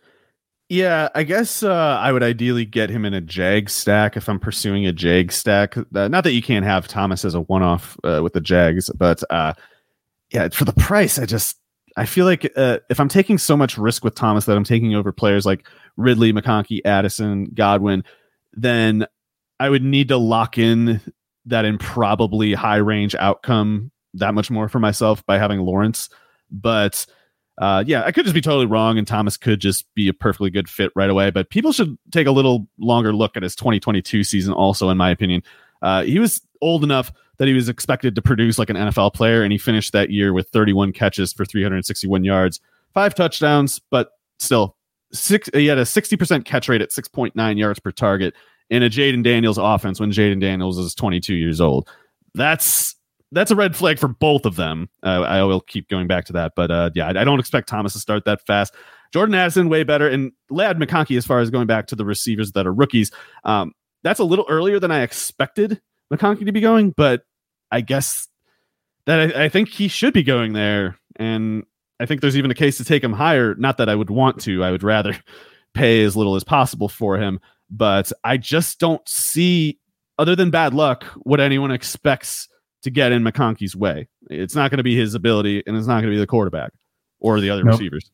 Yeah, I guess uh, I would ideally get him in a Jag stack if I'm pursuing a Jag stack. Uh, not that you can't have Thomas as a one-off uh, with the Jags, but uh, yeah, for the price, I just I feel like uh, if I'm taking so much risk with Thomas that I'm taking over players like Ridley, McConkey, Addison, Godwin, then I would need to lock in that improbably high range outcome that much more for myself by having Lawrence. But uh, yeah, I could just be totally wrong, and Thomas could just be a perfectly good fit right away. But people should take a little longer look at his twenty twenty-two season also, in my opinion. Uh, he was old enough that he was expected to produce like an N F L player, and he finished that year with thirty-one catches for three hundred sixty-one yards, five touchdowns, but still, six, he had a sixty percent catch rate at six point nine yards per target in a Jaden Daniels offense when Jaden Daniels is twenty-two years old. That's That's a red flag for both of them. Uh, I will keep going back to that. But uh, yeah, I, I don't expect Thomas to start that fast. Jordan Addison, way better. And Ladd McConkey, as far as going back to the receivers that are rookies, um, that's a little earlier than I expected McConkey to be going. But I guess that I, I think he should be going there. And I think there's even a case to take him higher. Not that I would want to. I would rather pay as little as possible for him. But I just don't see, other than bad luck, what anyone expects to get in McConkey's way. It's not going to be his ability, and it's not going to be the quarterback or the other nope. receivers.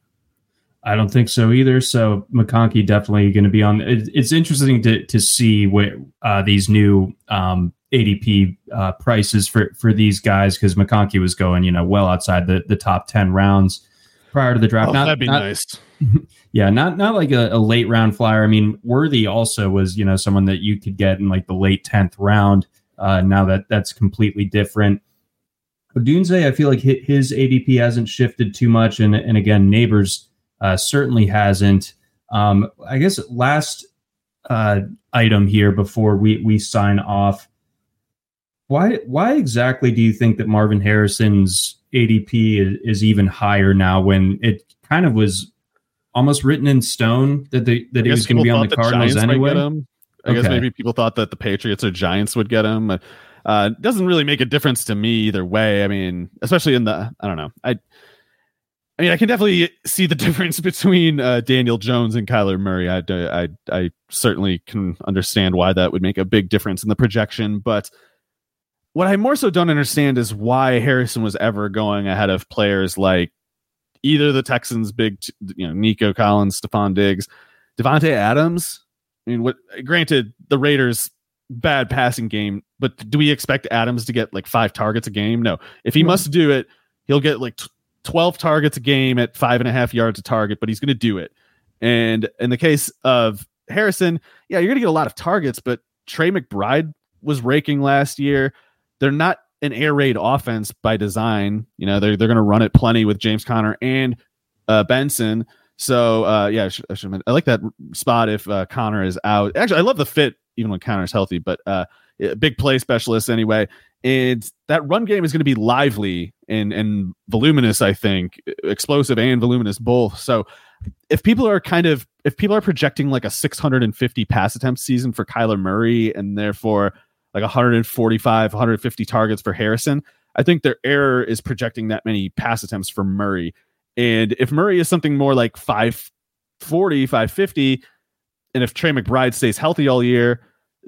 I don't think so either. So McConkey definitely going to be on. It, it's interesting to to see what uh, these new um, A D P uh, prices for for these guys, because McConkey was going, you know, well outside the, the top ten rounds prior to the draft. Oh, not, that'd be not, nice. Yeah, not not like a, a late round flyer. I mean, Worthy also was, you know, someone that you could get in like the late tenth round. Uh, now that that's completely different. Odunze, I feel like his A D P hasn't shifted too much. And, and again, Neighbors uh, certainly hasn't. Um, I guess last uh, item here before we, we sign off. Why why exactly do you think that Marvin Harrison's A D P is, is even higher now, when it kind of was almost written in stone that, they, that he was going to be on the Cardinals anyway? I okay. guess maybe people thought that the Patriots or Giants would get him. It uh, doesn't really make a difference to me either way. I mean, especially in the, I don't know. I I mean, I can definitely see the difference between uh, Daniel Jones and Kyler Murray. I, I, I certainly can understand why that would make a big difference in the projection. But what I more so don't understand is why Harrison was ever going ahead of players like either the Texans' big, you know, Nico Collins, Stephon Diggs, Devontae Adams. I mean, what? Granted, the Raiders' bad passing game, but do we expect Adams to get like five targets a game? No. If he mm-hmm. must do it, he'll get like t- twelve targets a game at five and a half yards a target, but he's going to do it. And in the case of Harrison, yeah, you're going to get a lot of targets, but Trey McBride was raking last year. They're not an air raid offense by design. You know, they're, they're going to run it plenty with James Conner and uh, Benson. So, uh, yeah, I, should, I, should, I like that spot if uh, Connor is out. Actually, I love the fit even when Connor is healthy, but uh, big play specialist anyway. And that run game is going to be lively and, and voluminous, I think, explosive and voluminous both. So if people are kind of, if people are projecting like a six hundred fifty pass attempt season for Kyler Murray and therefore like one forty-five, one fifty targets for Harrison, I think their error is projecting that many pass attempts for Murray. And if Murray is something more like five forty, five fifty, and if Trey McBride stays healthy all year,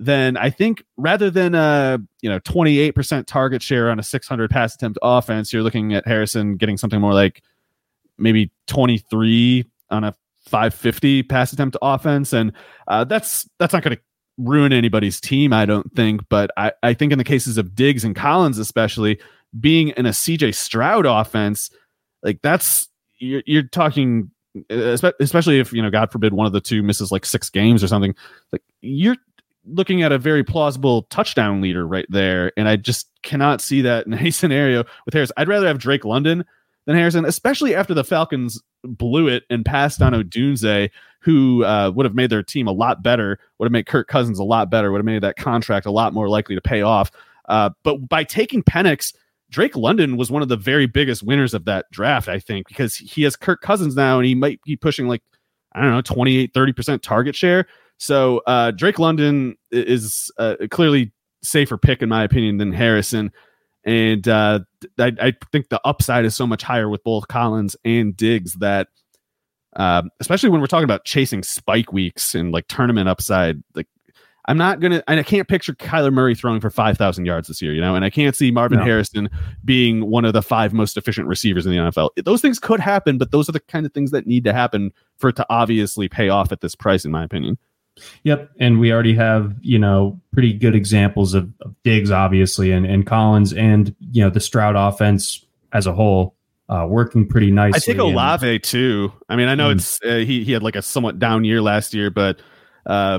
then I think rather than a you know twenty-eight percent target share on a six hundred pass attempt offense, you're looking at Harrison getting something more like maybe twenty-three on a five fifty pass attempt offense, and uh, that's that's not going to ruin anybody's team, I don't think. But I, I think in the cases of Diggs and Collins, especially being in a C J Stroud offense, like that's you're, you're talking, especially if you know God forbid one of the two misses like six games or something, like you're looking at a very plausible touchdown leader right there, and I just cannot see that in any scenario with Harris. I'd rather have Drake London than Harrison, especially after the Falcons blew it and passed on Odunze, who uh, would have made their team a lot better, would have made Kirk Cousins a lot better, would have made that contract a lot more likely to pay off. Uh, but by taking Penix, Drake London was one of the very biggest winners of that draft, I think, because he has Kirk Cousins now, and he might be pushing like, I don't know, twenty-eight, thirty percent target share. So uh, Drake London is uh, clearly safer pick, in my opinion, than Harrison. And uh, I, I think the upside is so much higher with both Collins and Diggs that, uh, especially when we're talking about chasing spike weeks and like tournament upside, like I'm not going to, and I can't picture Kyler Murray throwing for five thousand yards this year, you know, and I can't see Marvin no. Harrison being one of the five most efficient receivers in the N F L. Those things could happen, but those are the kind of things that need to happen for it to obviously pay off at this price, in my opinion. Yep. And we already have, you know, pretty good examples of, of Diggs, obviously, and, and Collins and, you know, the Stroud offense as a whole uh, working pretty nicely. I think Olave and, too. I mean, I know mm. it's uh, he, he had like a somewhat down year last year, but uh,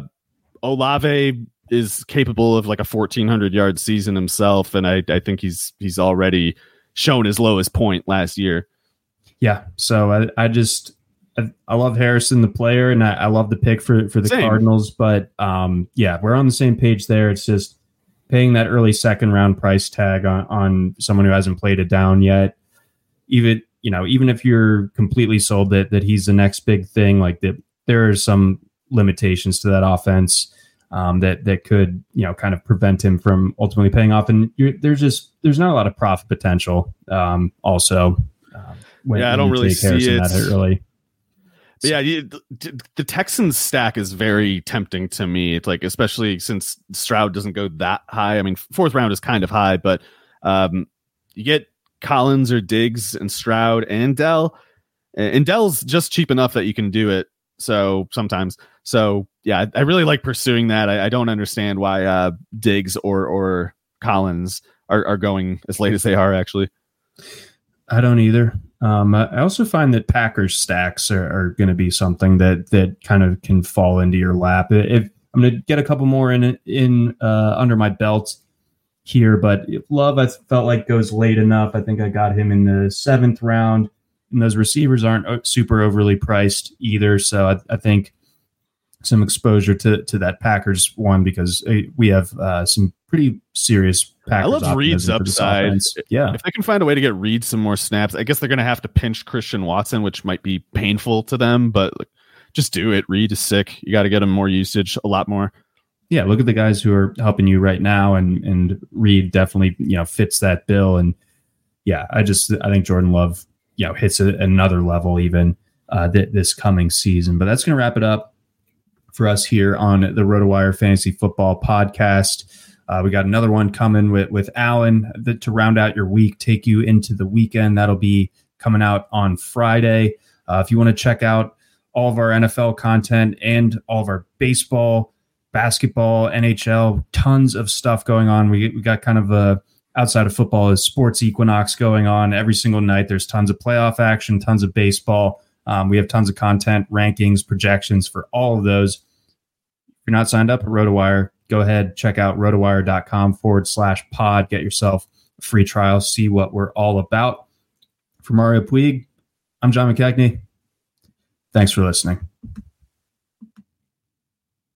Olave is capable of like a fourteen hundred yard season himself. And I, I think he's he's already shown his lowest point last year. Yeah. So I, I just. I, I love Harrison, the player, and I, I love the pick for, for the same. Cardinals. But um, yeah, we're on the same page there. It's just paying that early second round price tag on, on someone who hasn't played it down yet. Even you know, even if you're completely sold that that he's the next big thing, like that, there are some limitations to that offense um, that that could you know kind of prevent him from ultimately paying off. And you're, there's just there's not a lot of profit potential. Um, also, um, when, yeah, I don't really see Harrison it that early. But yeah, you, the, the Texans stack is very tempting to me. It's like, especially since Stroud doesn't go that high. I mean, fourth round is kind of high, but um, you get Collins or Diggs and Stroud and Dell. And Dell's just cheap enough that you can do it. So sometimes, so yeah, I, I really like pursuing that. I, I don't understand why uh, Diggs or or Collins are, are going as late as they are. Actually, I don't either. Um, I also find that Packers stacks are, are going to be something that that kind of can fall into your lap. If I'm going to get a couple more in in uh, under my belt here, but Love I felt like goes late enough. I think I got him in the seventh round, and those receivers aren't super overly priced either. So I, I think some exposure to to that Packers one, because we have uh, some pretty serious Packers. I love Reed's upside. Yeah, if they can find a way to get Reed some more snaps, I guess they're going to have to pinch Christian Watson, which might be painful to them. But like, just do it. Reed is sick. You got to get him more usage, a lot more. Yeah, look at the guys who are helping you right now, and and Reed definitely you know fits that bill. And yeah, I just I think Jordan Love you know hits a, another level even uh, th- this coming season. But that's going to wrap it up for us here on the RotoWire Fantasy Football Podcast. Uh, we got another one coming with, with Alan that, to round out your week, take you into the weekend. That'll be coming out on Friday. Uh, if you want to check out all of our N F L content and all of our baseball, basketball, N H L, tons of stuff going on. We, we got kind of a, outside of football, is sports equinox going on every single night. There's tons of playoff action, tons of baseball. Um, we have tons of content, rankings, projections for all of those. If you're not signed up at RotoWire, go ahead, check out rotowire.com forward slash pod. Get yourself a free trial. See what we're all about. For Mario Puig, I'm John McKechnie. Thanks for listening.